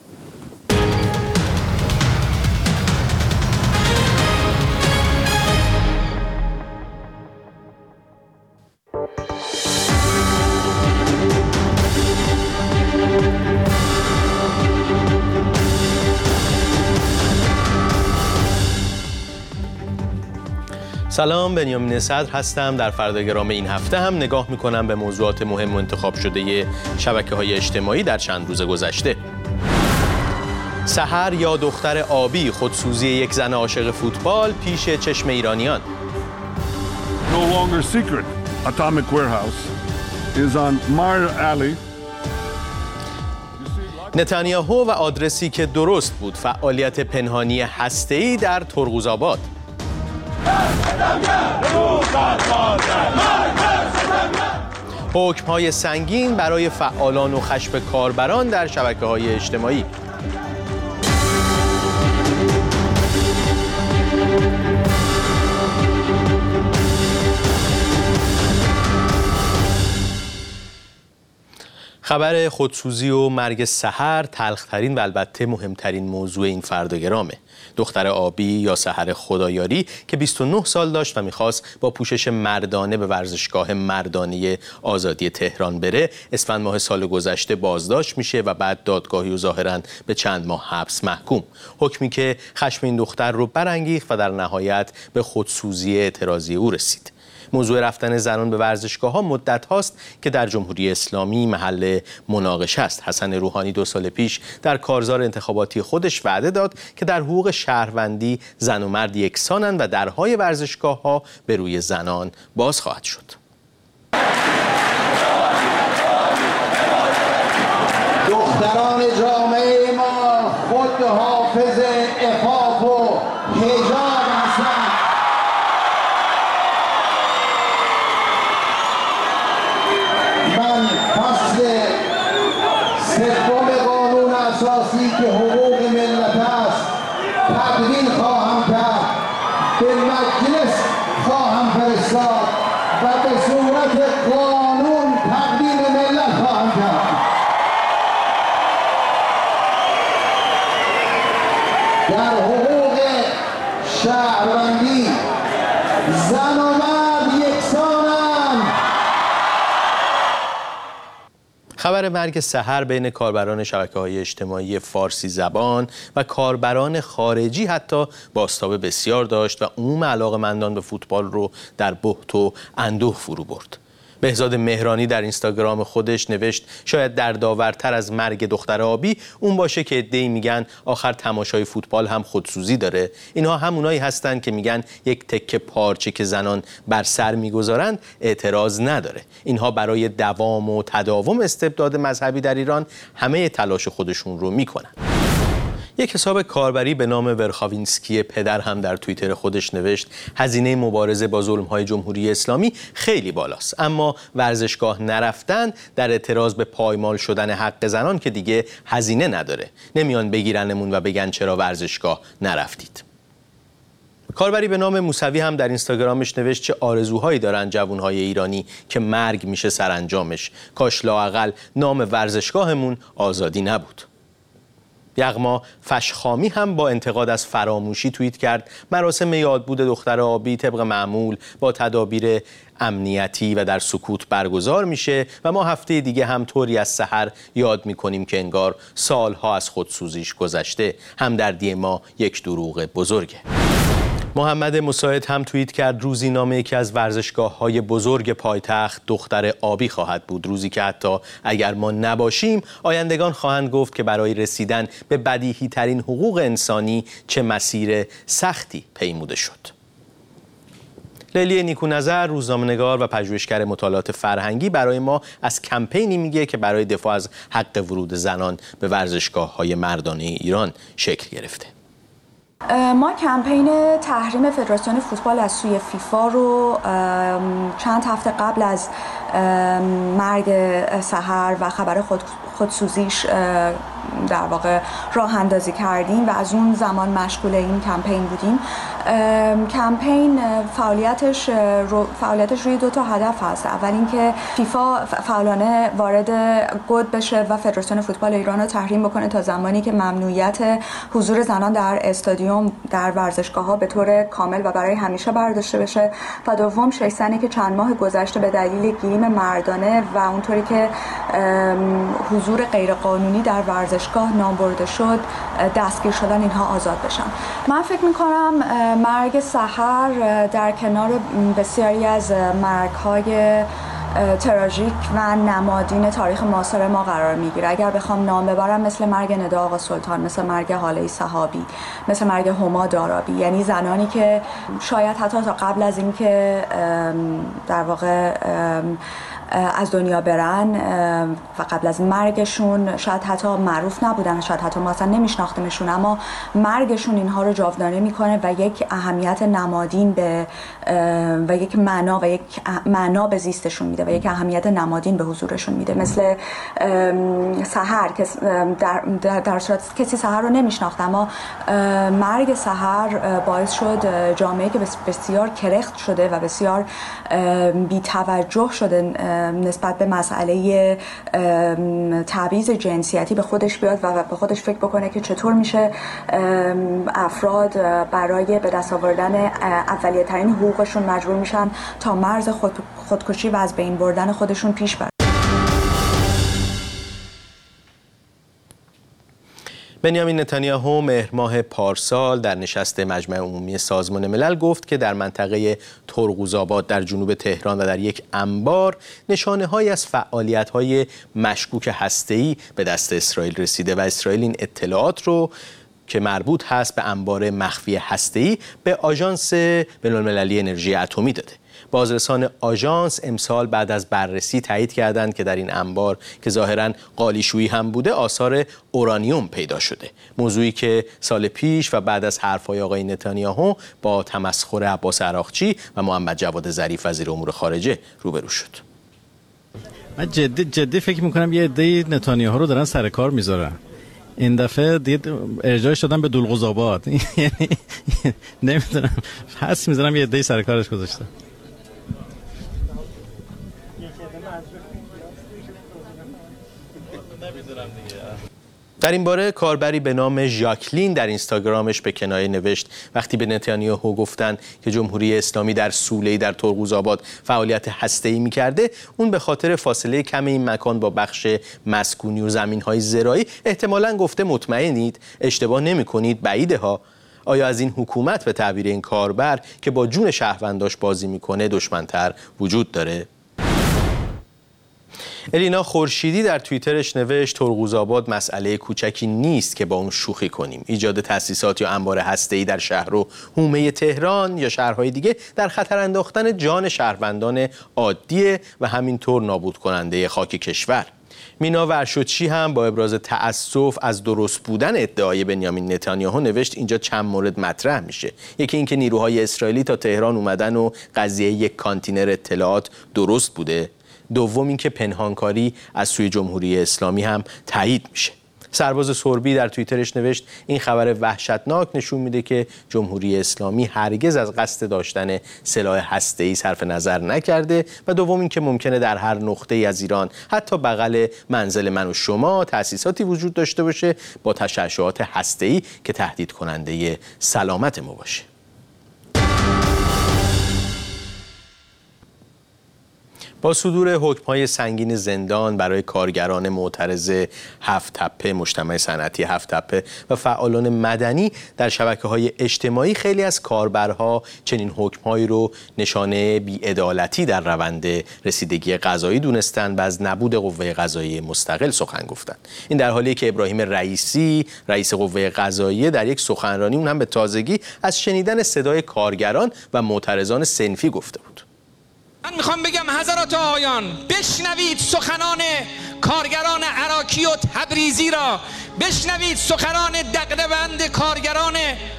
سلام، بنیامین صدر هستم. در فرداگرام این هفته هم نگاه میکنم به موضوعات مهم و انتخاب شده شبکه‌های اجتماعی در چند روز گذشته. سحر یا دختر آبی، خودسوزی یک زن عاشق فوتبال پیش چشم ایرانیان. No longer secret. Atomic Warehouse is on Mar Alley. نتانیاهو و آدرسی که درست بود، فعالیت پنهانی هسته‌ای در ترقوزآباد. حکم‌های سنگین برای فعالان و خشم کاربران در شبکه‌های اجتماعی. خبر خودسوزی و مرگ سحر تلخ‌ترین و البته مهمترین موضوع این فرداگرامه. دختر آبی یا سحر خدایاری که بیست و نه سال داشت و میخواست با پوشش مردانه به ورزشگاه مردانه آزادی تهران بره، اسفند ماه سال گذشته بازداشت میشه و بعد دادگاهی و ظاهراً به چند ماه حبس محکوم. حکمی که خشم این دختر رو برانگیخت و در نهایت به خودسوزی اعتراضی او رسید. موضوع رفتن زنان به ورزشگاه ها مدت هاست که در جمهوری اسلامی محل مناقشه است. حسن روحانی دو سال پیش در کارزار انتخاباتی خودش وعده داد که در حقوق شهروندی زن و مرد یکسانند و درهای ورزشگاه ها به روی زنان باز خواهد شد. دختران جامعه ما خود حافظ عفاف و حجاب هستند. من فصل سوم قانون اساسی که حقوق ملت است تدوین خواهم کرد، به مجلس خواهم فرستاد و به صورت قانون تقدیم ملت خواهم کرد. در حقوق شهروندی زن و مرد یکسانند. خبر مرگ سحر بین کاربران شبکه‌های اجتماعی فارسی زبان و کاربران خارجی حتی بازتاب بسیار داشت و عموم علاقه‌مندان به فوتبال رو در بهت و اندوه فرو برد. بهزاد مهرانی در اینستاگرام خودش نوشت شاید دردآورتر از مرگ دختر آبی اون باشه که عده‌ای میگن آخر تماشای فوتبال هم خودسوزی داره. اینها همونایی هستن که میگن یک تکه پارچه که زنان بر سر میگذارند اعتراض نداره. اینها برای دوام و تداوم استبداد مذهبی در ایران همه تلاش خودشون رو میکنن. یک حساب کاربری به نام ورخاوینسکی پدر هم در توییتر خودش نوشت هزینه مبارزه با ظلم‌های جمهوری اسلامی خیلی بالاست، اما ورزشگاه نرفتن در اعتراض به پایمال شدن حق زنان که دیگه هزینه نداره. نمیان بگیرنمون و بگن چرا ورزشگاه نرفتید. کاربری به نام موسوی هم در اینستاگرامش نوشت چه آرزوهایی دارن جوانهای ایرانی که مرگ میشه سرانجامش. کاش لااقل نام ورزشگاهمون آزادی نبود. یغما فشخامی هم با انتقاد از فراموشی توییت کرد مراسم یادبود دختر آبی طبق معمول با تدابیر امنیتی و در سکوت برگزار میشه و ما هفته دیگه هم طوری از سحر یاد میکنیم که انگار سالها از خودسوزیش گذشته. همدردی ما یک دروغ بزرگه. محمد مساعد هم توییت کرد روزینامه که از ورزشگاه‌های بزرگ پایتخت دختر آبی خواهد بود، روزی که حتی اگر ما نباشیم آیندگان خواهند گفت که برای رسیدن به بدیهی ترین حقوق انسانی چه مسیر سختی پیموده شد. لیلی نیکونظر، روزنامه‌نگار و پژوهشگر مطالعات فرهنگی، برای ما از کمپینی میگه که برای دفاع از حق ورود زنان به ورزشگاه‌های مردانه ایران شکل گرفته. ما کمپین تحریم فدراسیون فوتبال از سوی فیفا رو چند هفته قبل از مرگ سحر و خبر خود خودسوزیش در واقع راه اندازی کردیم و از اون زمان مشغول این کمپین بودیم. کمپین فعالیتش رو فعالیتش روی دو تا هدف هست. اول اینکه فیفا فعالانه وارد گود بشه و فدراسیون فوتبال ایران رو تحریم بکنه تا زمانی که ممنوعیت حضور زنان در استادیوم در ورزشگاه‌ها به طور کامل و برای همیشه برداشته بشه. و دوم شش سنی که چند ماه گذشته به دلیل گیم مردانه و اونطوری که حضور غیرقانونی در ورزشگاه نام برده شد دستگیر شدن اینها آزاد بشن. من فکر می‌کنم مرگ سحر در کنار بسیاری از مرگ‌های تراژیک و نمادین تاریخ معاصر ما قرار میگیره. اگر بخوام نام ببرم مثل مرگ ندا آقا سلطان، مثل مرگ هاله صحابی، مثل مرگ هما دارابی، یعنی زنانی که شاید حتی تا قبل از اینکه در واقع از دنیا برن و قبل از مرگشون شاید حتی معروف نبودن، شاید حتی ما اصلا نمیشناختیمشون، اما مرگشون اینها رو جاودانه میکنه و یک اهمیت نمادین به و یک معنا و یک معنا به زیستشون میده و یک اهمیت نمادین به حضورشون میده. مثل سحر که در, در, در صورت کسی سحر رو نمیشناخت، اما مرگ سحر باعث شد جامعه که بسیار کرخت شده و بسیار بی توجه شده نسبت به مسئله تبعیض جنسیتی به خودش بیاد و به خودش فکر بکنه که چطور میشه افراد برای به دست آوردن اولیه ترین حقوقشون مجبور میشن تا مرز خود خودکشی و از بین بردن خودشون پیش برن. بنیامین نتانیاهو مهر ماه پارسال در نشست مجمع عمومی سازمان ملل گفت که در منطقه ترقوزآباد در جنوب تهران و در یک انبار نشانه‌هایی از فعالیت‌های مشکوک هسته‌ای به دست اسرائیل رسیده و اسرائیل این اطلاعات رو که مربوط هست به انبار مخفی هسته‌ای به آژانس بین‌المللی انرژی اتمی داده. بازرسان آژانس امسال بعد از بررسی تایید کردند که در این انبار که ظاهراً قالیشویی هم بوده آثار اورانیوم پیدا شده، موضوعی که سال پیش و بعد از حرف‌های آقای نتانیاهو با تمسخر عباس عراقچی و محمد جواد ظریف وزیر امور خارجه روبرو شد. من جدی جدی فکر می‌کنم یه عده نتانیاهو رو دارن سر کار میذارن. این دفعه دید ارجاعش دادن به دولقزآباد، یعنی نمیدونم حس می‌ذارم یه عده سر کارش گذاشته. در این باره کاربری به نام ژاکلین در اینستاگرامش به کنایه نوشت وقتی به نتانیاهو گفتن که جمهوری اسلامی در سوله‌ای در ترقوزآباد فعالیت هسته‌ای می‌کرده، اون به خاطر فاصله کم این مکان با بخش مسکونی و زمین‌های زراعی احتمالاً گفته مطمئنید، اشتباه نمی‌کنید، بعیده ها. آیا از این حکومت به تعبیر این کاربر که با جون شهرونداش بازی می‌کنه دشمن‌تر وجود داره؟ الینا خورشیدی در توییترش نوشت ترقوزآباد مسئله کوچکی نیست که با اون شوخی کنیم. ایجاد تأسیسات یا انبار هسته‌ای در شهر و حومه تهران یا شهرهای دیگه در خطر انداختن جان شهروندان عادیه و همینطور نابود کننده خاک کشور. مینا ورشوچی هم با ابراز تأسف از درست بودن ادعای بنیامین نتانیاهو نوشت اینجا چند مورد مطرح میشه. یکی اینکه نیروهای اسرائیلی تا تهران اومدن و قضیه یک کانتینر اطلاعات درست بوده. دوم اینکه پنهانکاری از سوی جمهوری اسلامی هم تایید میشه. سرباز سربی در توییترش نوشت این خبر وحشتناک نشون میده که جمهوری اسلامی هرگز از قصد داشتن سلاح هسته‌ای صرف نظر نکرده و دوم اینکه ممکنه در هر نقطه‌ای از ایران حتی بغل منزل من و شما تأسیساتی وجود داشته باشه با تشعشعات هسته‌ای که تهدید کننده سلامت ما باشه. با صدور حکم‌های سنگین زندان برای کارگران معترض هفت تپه، مجتمع صنعتی هفت تپه و فعالان مدنی در شبکه‌های اجتماعی، خیلی از کاربرها چنین حکم‌هایی رو نشانه بی‌عدالتی در روند رسیدگی قضایی دونستند و از نبود قوه قضاییه مستقل سخن گفتند. این در حالیه که ابراهیم رئیسی، رئیس قوه قضاییه، در یک سخنرانی اون هم به تازگی از شنیدن صدای کارگران و معترضان صنفی گفته بود. من میخوام بگم حضرات آقایان، بشنوید سخنان کارگران عراقی و تبریزی را، بشنوید سخنان دغدغه‌بند کارگران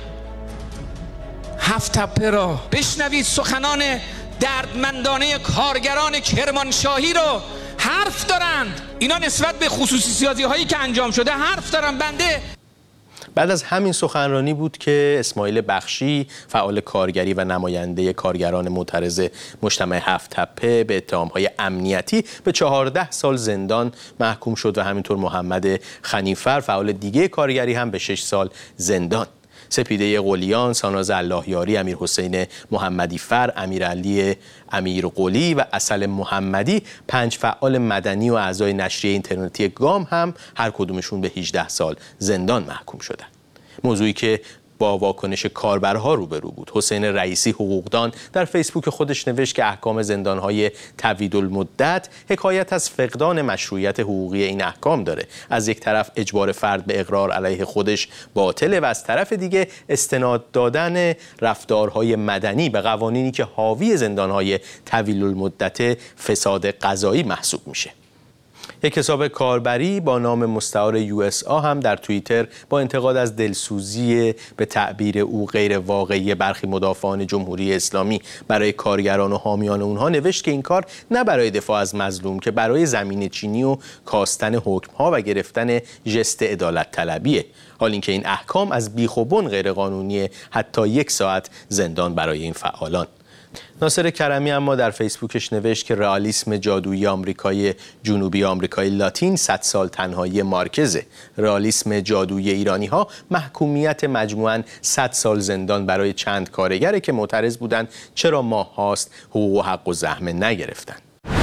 هفت تپه را، بشنوید سخنان دردمندانه کارگران کرمانشاهی رو. حرف دارند اینا نسبت به خصوصی سازی هایی که انجام شده، حرف دارن. بنده بعد از همین سخنرانی بود که اسماعیل بخشی، فعال کارگری و نماینده کارگران معترض مجتمع هفت تپه، به اتهام‌های امنیتی به چهارده سال زندان محکوم شد و همینطور محمد خنیفر، فعال دیگه کارگری، هم به شش سال زندان. سپیده قلیان، ساناز اللهیاری، امیر حسین محمدی فر، امیرعلی امیر قلی و عسل محمدی، پنج فعال مدنی و اعضای نشریه اینترنتی گام هم هر کدومشون به هجده سال زندان محکوم شدند. موضوعی که با واکنش کاربرها روبرو بود. حسین رئیسی حقوقدان در فیسبوک خودش نوشت که احکام زندان‌های طویل‌المدت حکایت از فقدان مشروعیت حقوقی این احکام داره. از یک طرف اجبار فرد به اقرار علیه خودش باطله و از طرف دیگه استناد دادن رفتارهای مدنی به قوانینی که حاوی زندان‌های طویل‌المدت فساد قضایی محسوب میشه. یک حساب کاربری با نام مستعار یو اس آ هم در توییتر با انتقاد از دلسوزی به تعبیر او غیر واقعی برخی مدافعان جمهوری اسلامی برای کارگران و حامیان اونها نوشت که این کار نه برای دفاع از مظلوم که برای زمین چینی و کاستن حکم‌ها و گرفتن ژست عدالت طلبیه، حال اینکه این احکام از بیخ و بن غیر قانونیه، حتی یک ساعت زندان برای این فعالان. ناصر کرمی اما در فیسبوکش نوشت که رئالیسم جادویی آمریکای جنوبی آمریکای لاتین صد سال تنهایی مارکزه. رئالیسم جادویی ایرانی ها محکومیت مجموعاً صد سال زندان برای چند کارگره که معترض بودند چرا ماه هاست حقوق و حق و زحمه نگرفتن.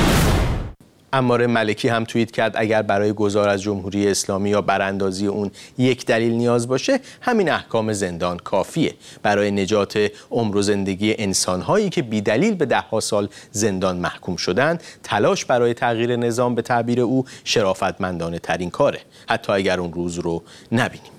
عمار ملکی هم توییت کرد اگر برای گذار از جمهوری اسلامی یا براندازی اون یک دلیل نیاز باشه، همین احکام زندان کافیه. برای نجات عمر و زندگی انسان‌هایی که بی دلیل به ده ها سال زندان محکوم شدند، تلاش برای تغییر نظام به تعبیر او شرافتمندانه ترین کاره، حتی اگر اون روز رو نبینیم.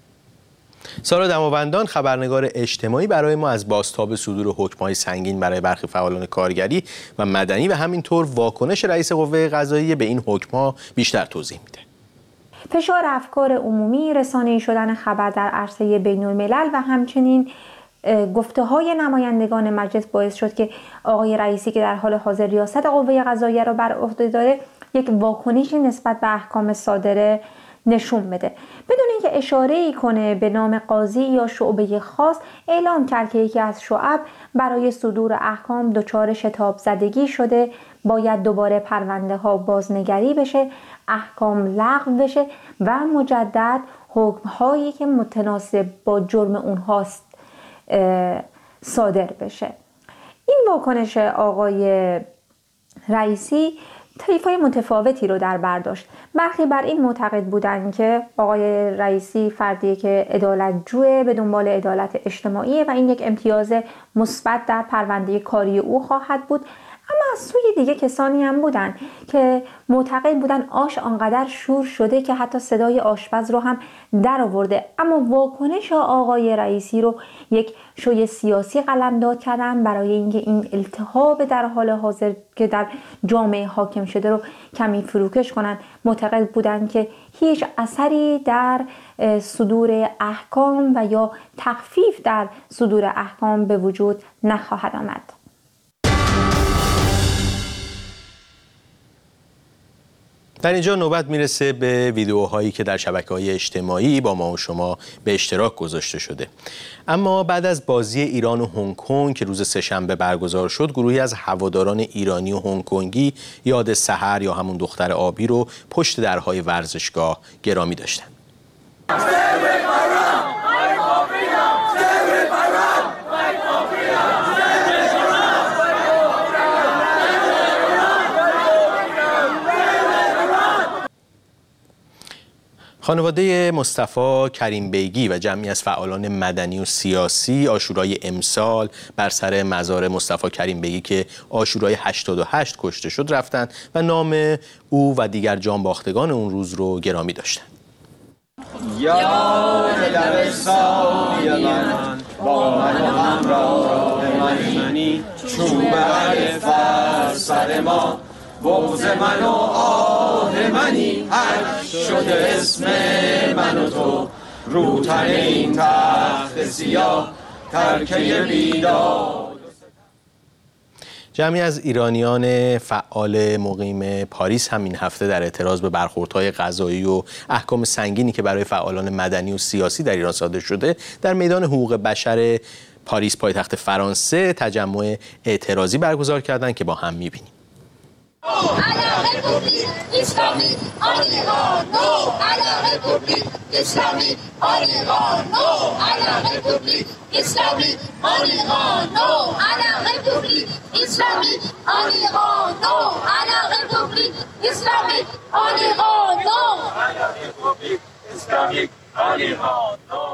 سارا دماوندان، خبرنگار اجتماعی، برای ما از بازتاب صدور حکم‌های سنگین برای برخی فعالان کارگری و مدنی و همینطور واکنش رئیس قوه قضاییه به این حکم‌ها بیشتر توضیح میده. فشار افکار عمومی، رسانه‌ای شدن خبر در عرصه بین‌الملل و همچنین گفته‌های نمایندگان مجلس باعث شد که آقای رئیسی که در حال حاضر ریاست قوه قضاییه را بر عهده داره، یک واکنشی نسبت به احکام صادره نشون بده. بدون اینکه اشاره‌ای کنه به نام قاضی یا شعبه خاص، اعلام کرد که یکی از شعب برای صدور احکام دچار شتاب زدگی شده، باید دوباره پرونده ها بازنگری بشه، احکام لغو بشه و مجدد حکم هایی که متناسب با جرم اونهاست صادر بشه. این واکنش آقای رئیسی طیف‌های متفاوتی رو در بر داشت. برخی بر این معتقد بودند که آقای رئیسی فردیه که عدالتجوه، به دنبال عدالت اجتماعی و این یک امتیاز مثبت در پرونده کاری او خواهد بود. اما از سوی دیگه کسانی هم بودن که معتقد بودن آش آنقدر شور شده که حتی صدای آشپز رو هم در آورده. اما واکنش آقای رئیسی رو یک شوی سیاسی قلمداد کردن برای اینکه این التهاب در حال حاضر که در جامعه حاکم شده رو کمی فروکش کنن. معتقد بودن که هیچ اثری در صدور احکام و یا تخفیف در صدور احکام به وجود نخواهد آمد. در اینجا نوبت میرسه به ویدیوهایی که در شبکه‌های اجتماعی با ما و شما به اشتراک گذاشته شده. اما بعد از بازی ایران و هنگ کنگ که روز سه‌شنبه برگزار شد، گروهی از هواداران ایرانی و هنگ کنگی یاد سحر یا همون دختر آبی رو پشت درهای ورزشگاه گرامی داشتن. خانواده مصطفی کریم بیگی و جمعی از فعالان مدنی و سیاسی عاشورای امسال بر سر مزار مصطفی کریم بیگی که عاشورای هشتاد و هشت کشته شد رفتند و نام او و دیگر جانباختگان اون روز رو گرامی داشتند. یار دبستانی من با من و همراه منی، چوب هر سر ما بغض من و آه منی، حک شده اسم من و تو رو تن این تخت سیاه ترکه بیداد. جمعی از ایرانیان فعال مقیم پاریس هم این هفته در اعتراض به برخوردهای قضایی و احکام سنگینی که برای فعالان مدنی و سیاسی در ایران صادر شده در میدان حقوق بشر پاریس پایتخت فرانسه تجمع اعتراضی برگزار کردند که با هم می‌بینیم. à la République islamique en Iran, non à la République islamique en Iran, non à la République islamique en Iran, non à la République islamique en Iran, non à la République islamique en Iran, non à la République islamique en Iran, non.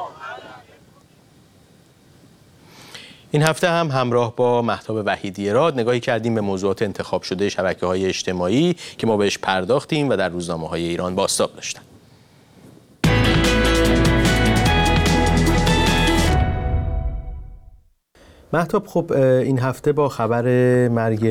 این هفته هم همراه با مهتاب وحیدی راد نگاهی کردیم به موضوعات انتخاب شده شبکه‌های اجتماعی که ما بهش پرداختیم و در روزنامه‌های ایران بازتاب داشتن. مهتاب، خب این هفته با خبر مرگ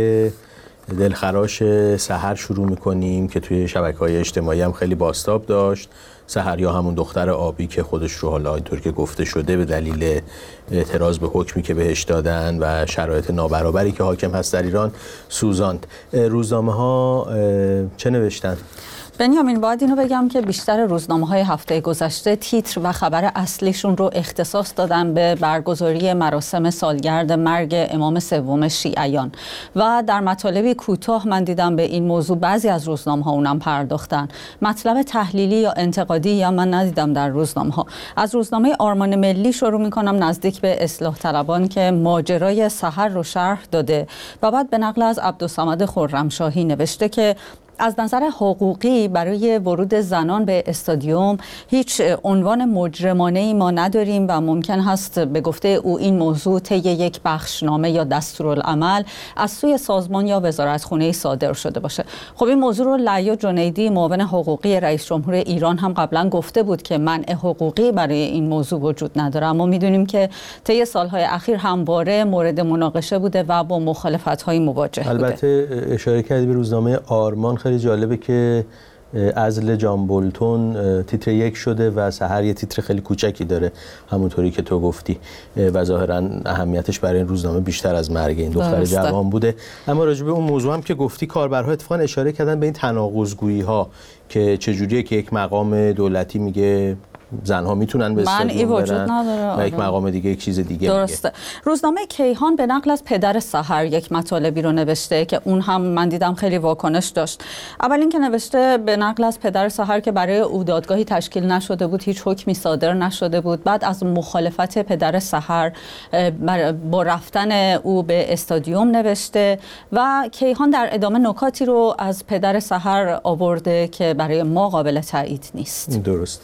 دلخراش سحر شروع می‌کنیم که توی شبکه‌های اجتماعی هم خیلی بازتاب داشت. سحر یا همون دختر آبی که خودش رو حالا اینطور که گفته شده به دلیل اعتراض به حکمی که بهش دادن و شرایط نابرابری که حاکم هست در ایران سوزاند. روزنامه‌ها چه نوشتن؟ بنیامین، باید اینو بگم که بیشتر روزنامه‌های هفته گذشته تیتر و خبر اصلیشون رو اختصاص دادن به برگزاری مراسم سالگرد مرگ امام سوم شیعیان و در مطالبی کوتاه من دیدم به این موضوع بعضی از روزنامه‌ها اونم پرداختن. مطلب تحلیلی یا انتقادی یا من ندیدم در روزنامه‌ها. از روزنامه آرمان ملی شروع می‌کنم، نزدیک به اصلاح طلبان که ماجرای سحر رو شرح داده و بعد به نقل از عبدالصمد خرمشاهی نوشته که از نظر حقوقی برای ورود زنان به استادیوم هیچ عنوان مجرمانه‌ای ما نداریم و ممکن هست به گفته او این موضوع طی یک بخشنامه یا دستورالعمل از سوی سازمان یا وزارتخانه صادر شده باشه. خب این موضوع رو لعیا جنیدی معاون حقوقی رئیس جمهور ایران هم قبلا گفته بود که منع حقوقی برای این موضوع وجود نداره، اما میدونیم که طی سالهای اخیر همواره مورد مناقشه بوده و با مخالفت‌های مواجه بوده. البته اشاره کردی به روزنامه آرمان، خیلی جالبه که عزل جان بولتون تیتر یک شده و سحر یه تیتر خیلی کوچکی داره همونطوری که تو گفتی و ظاهرا اهمیتش برای این روزنامه بیشتر از مرگ این دختر جوان بوده. اما راجع به اون موضوع هم که گفتی، کاربرها اتفاقا اشاره کردن به این تناقض‌گویی ها که چجوریه که یک مقام دولتی میگه زنها میتونن به استادیوم برن و یک مقام دیگه یک چیز دیگه درسته. میگه. روزنامه کیهان به نقل از پدر سحر یک مطالبی رو نوشته که اون هم من دیدم خیلی واکنش داشت. اول اینکه نوشته به نقل از پدر سحر که برای او دادگاهی تشکیل نشده بود، هیچ حکمی صادر نشده بود. بعد از مخالفت پدر سحر با رفتن او به استادیوم نوشته و کیهان در ادامه نکاتی رو از پدر سحر آورده که برای ما قابل تایید نیست. درسته.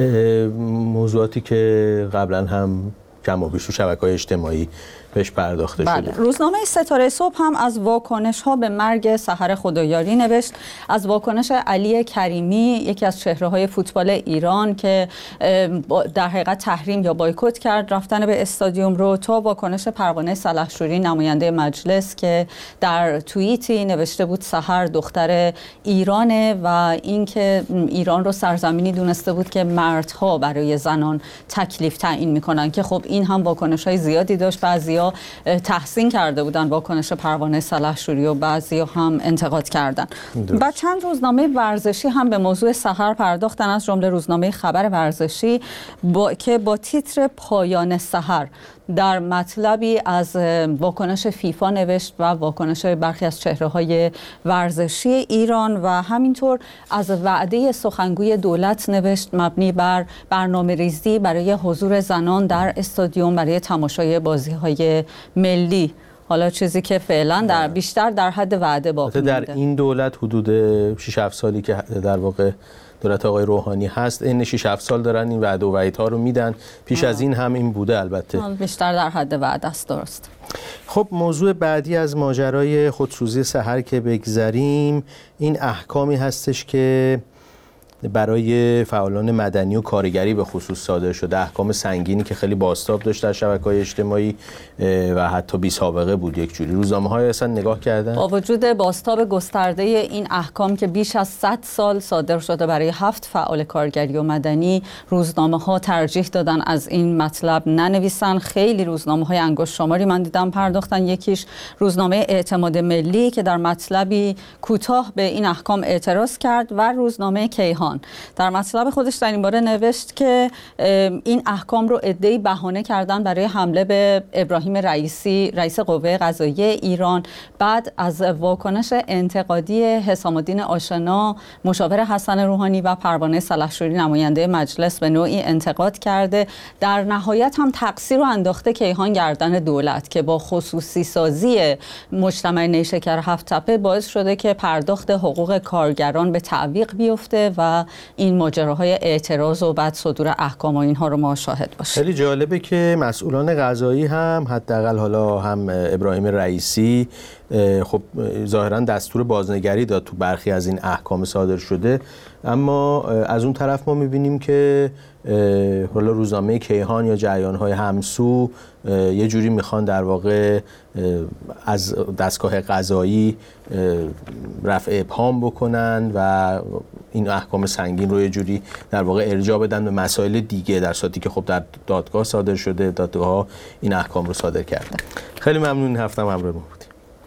موضوعاتی که قبلا هم کم و بیش تو شبکه‌های اجتماعی بهش پرداخته بله. شده. روزنامه ستاره صبح هم از واکنش ها به مرگ سحر خدایاری نوشت. از واکنش علی کریمی، یکی از چهره‌های فوتبال ایران که در حقیقت تحریم یا بایکوت کرد رفتن به استادیوم رو، تا واکنش پروانه سلحشوری نماینده مجلس که در توییتی نوشته بود سحر دختر ایرانه و اینکه ایران رو سرزمینی دونسته بود که مردها برای زنان تکلیف تعیین میکنن، که خب این هم واکنش‌های زیادی داشت. بعضی تحسین کرده بودن واکنش پروانه سلحشوری و بعضی هم انتقاد کردن. و چند روزنامه ورزشی هم به موضوع سحر پرداختن، از جمله روزنامه خبر ورزشی با... که با تیتر پایان سحر در مطلبی از واکنش فیفا نوشت و واکنش برخی از چهره‌های ورزشی ایران و همینطور از وعده سخنگوی دولت نوشت مبنی بر برنامه‌ریزی برای حضور زنان در استادیوم برای تماشای بازی‌های ملی. حالا چیزی که فعلا در بیشتر در حد وعده باقی در مونده. این دولت حدود شش هفت سالی که در واقع دولت آقای روحانی هست، این شش هفت سال دارن این وعده و وعیدها رو میدن. پیش آه. از این هم این بوده البته. بیشتر در حد وعده است، درست. خب موضوع بعدی از ماجرای خودسوزی سحر که بگذریم، این احکامی هستش که برای فعالان مدنی و کارگری به خصوص صادر شده، احکام سنگینی که خیلی بازتاب داشت در شبکه‌های اجتماعی و حتی بی سابقه بود. یک جوری روزنامه‌های اصلا نگاه کردن. با وجود بازتاب گسترده این احکام که بیش از صد سال صادر شده برای هفت فعال کارگری و مدنی، روزنامه‌ها ترجیح دادن از این مطلب ننویسن. خیلی روزنامه‌های انگشت شماری من دیدم پرداختن. یکیش روزنامه اعتماد ملی که در مطلبی کوتاه به این احکام اعتراض کرد و روزنامه کیهان در مطلب خودش در این باره نوشت که این احکام رو عده‌ای بهانه کردن برای حمله به ابراهیم رئیسی، رئیس قوه قضاییه ایران. بعد از واکنش انتقادی حسام الدین آشنا، مشاور حسن روحانی و پروانه سلحشوری نماینده مجلس به نوعی انتقاد کرده. در نهایت هم تقصیر رو انداخته کیهان گردن دولت که با خصوصی سازی مجتمع نیشکر هفت تپه باعث شده که پرداخت حقوق کارگران به تعویق بیفته و این ماجراهای اعتراض و بعد صدور احکام و اینها رو ما شاهد باشیم. خیلی جالبه که مسئولان قضایی هم حداقل حالا هم ابراهیم رئیسی خب ظاهرا دستور بازنگری داد تو برخی از این احکام صادر شده، اما از اون طرف ما می‌بینیم که حالا روزنامه کیهان یا جریان‌های همسو یه جوری میخوان در واقع از دستگاه قضایی رفع ابهام بکنن و این احکام سنگین رو یه جوری در واقع ارجاع بدن به مسائل دیگه، در صورتی که خب در دادگاه صادر شده، دادگاه‌ها این احکام رو صادر کردن. خیلی ممنون این هفته هم همراه ما بودید.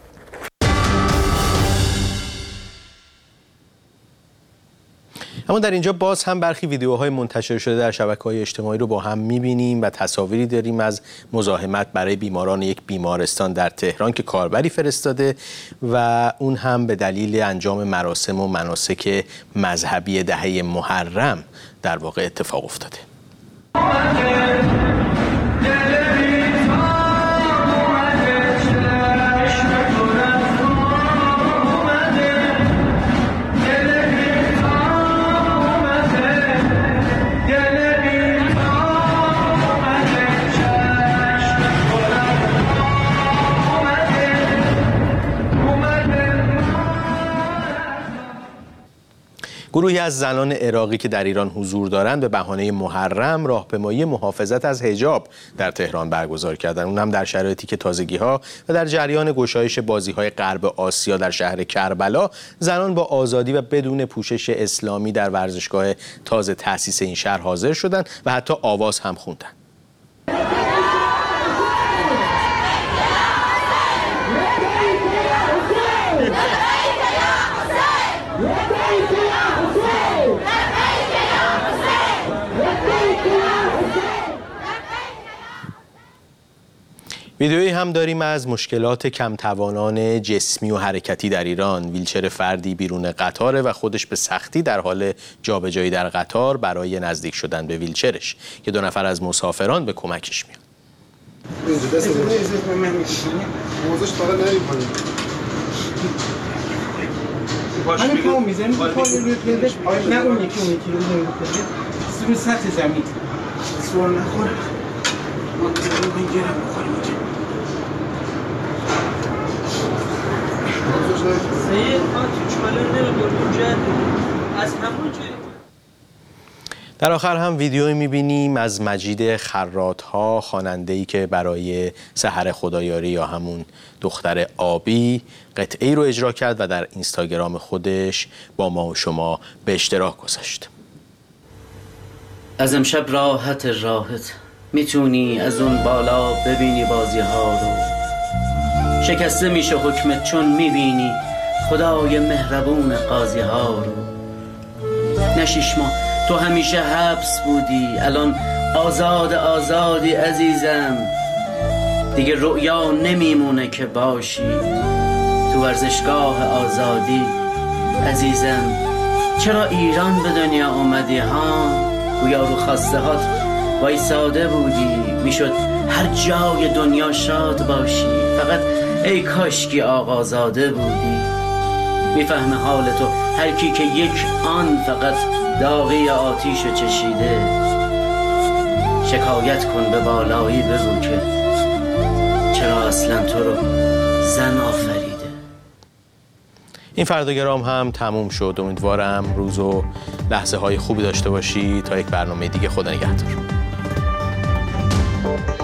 اما در اینجا باز هم برخی ویدیوهای منتشر شده در شبکه‌های اجتماعی رو با هم می‌بینیم و تصاویری داریم از مزاحمت برای بیماران یک بیمارستان در تهران که کاربری فرستاده و اون هم به دلیل انجام مراسم و مناسک مذهبی دهه محرم در واقع اتفاق افتاده. گروهی از زنان عراقی که در ایران حضور دارند به بهانه محرم راهپیمایی محافظت از حجاب در تهران برگزار کردند. اون هم در شرایطی که تازگی‌ها و در جریان گشایش بازی‌های غرب آسیا در شهر کربلا، زنان با آزادی و بدون پوشش اسلامی در ورزشگاه تازه تأسیس این شهر حاضر شدند و حتی آواز هم خوندند. ویدیویی هم داریم از مشکلات کمتوانان جسمی و حرکتی در ایران. ویلچر فردی بیرون قطاره و خودش به سختی در حال جابجایی در قطار برای نزدیک شدن به ویلچرش که دو نفر از مسافران به کمکش میان. در آخر هم ویدیویی می‌بینیم از مجید خرات‌ها، خواننده‌ای که برای سحر خدایاری یا همون دختر آبی قطعه‌ای رو اجرا کرد و در اینستاگرام خودش با ما و شما به اشتراک گذاشت. از امشب راحت راحت میتونی از اون بالا ببینی بازی ها رو، شکسته میشه حکمت چون میبینی خدای مهربون قاضی ها رو. نشیش ما تو همیشه حبس بودی، الان آزاد آزادی عزیزم، دیگه رؤیا نمیمونه که باشی تو ورزشگاه آزادی عزیزم. چرا ایران به دنیا اومدی ها؟ گویا رو خواسته هات وای ساده بودی، میشد هر جای دنیا شاد باشی، فقط ای کاشکی آقازاده بودی. میفهمه حال تو هر کی که یک آن فقط داغی آتیشو چشیده. شکایت کن به بالایی، بگو که چرا اصلا تو رو زن آفریده. این فرداگرام هم تموم شد. امیدوارم روز و لحظه های خوبی داشته باشی. تا یک برنامه دیگه، خدا نگهدار.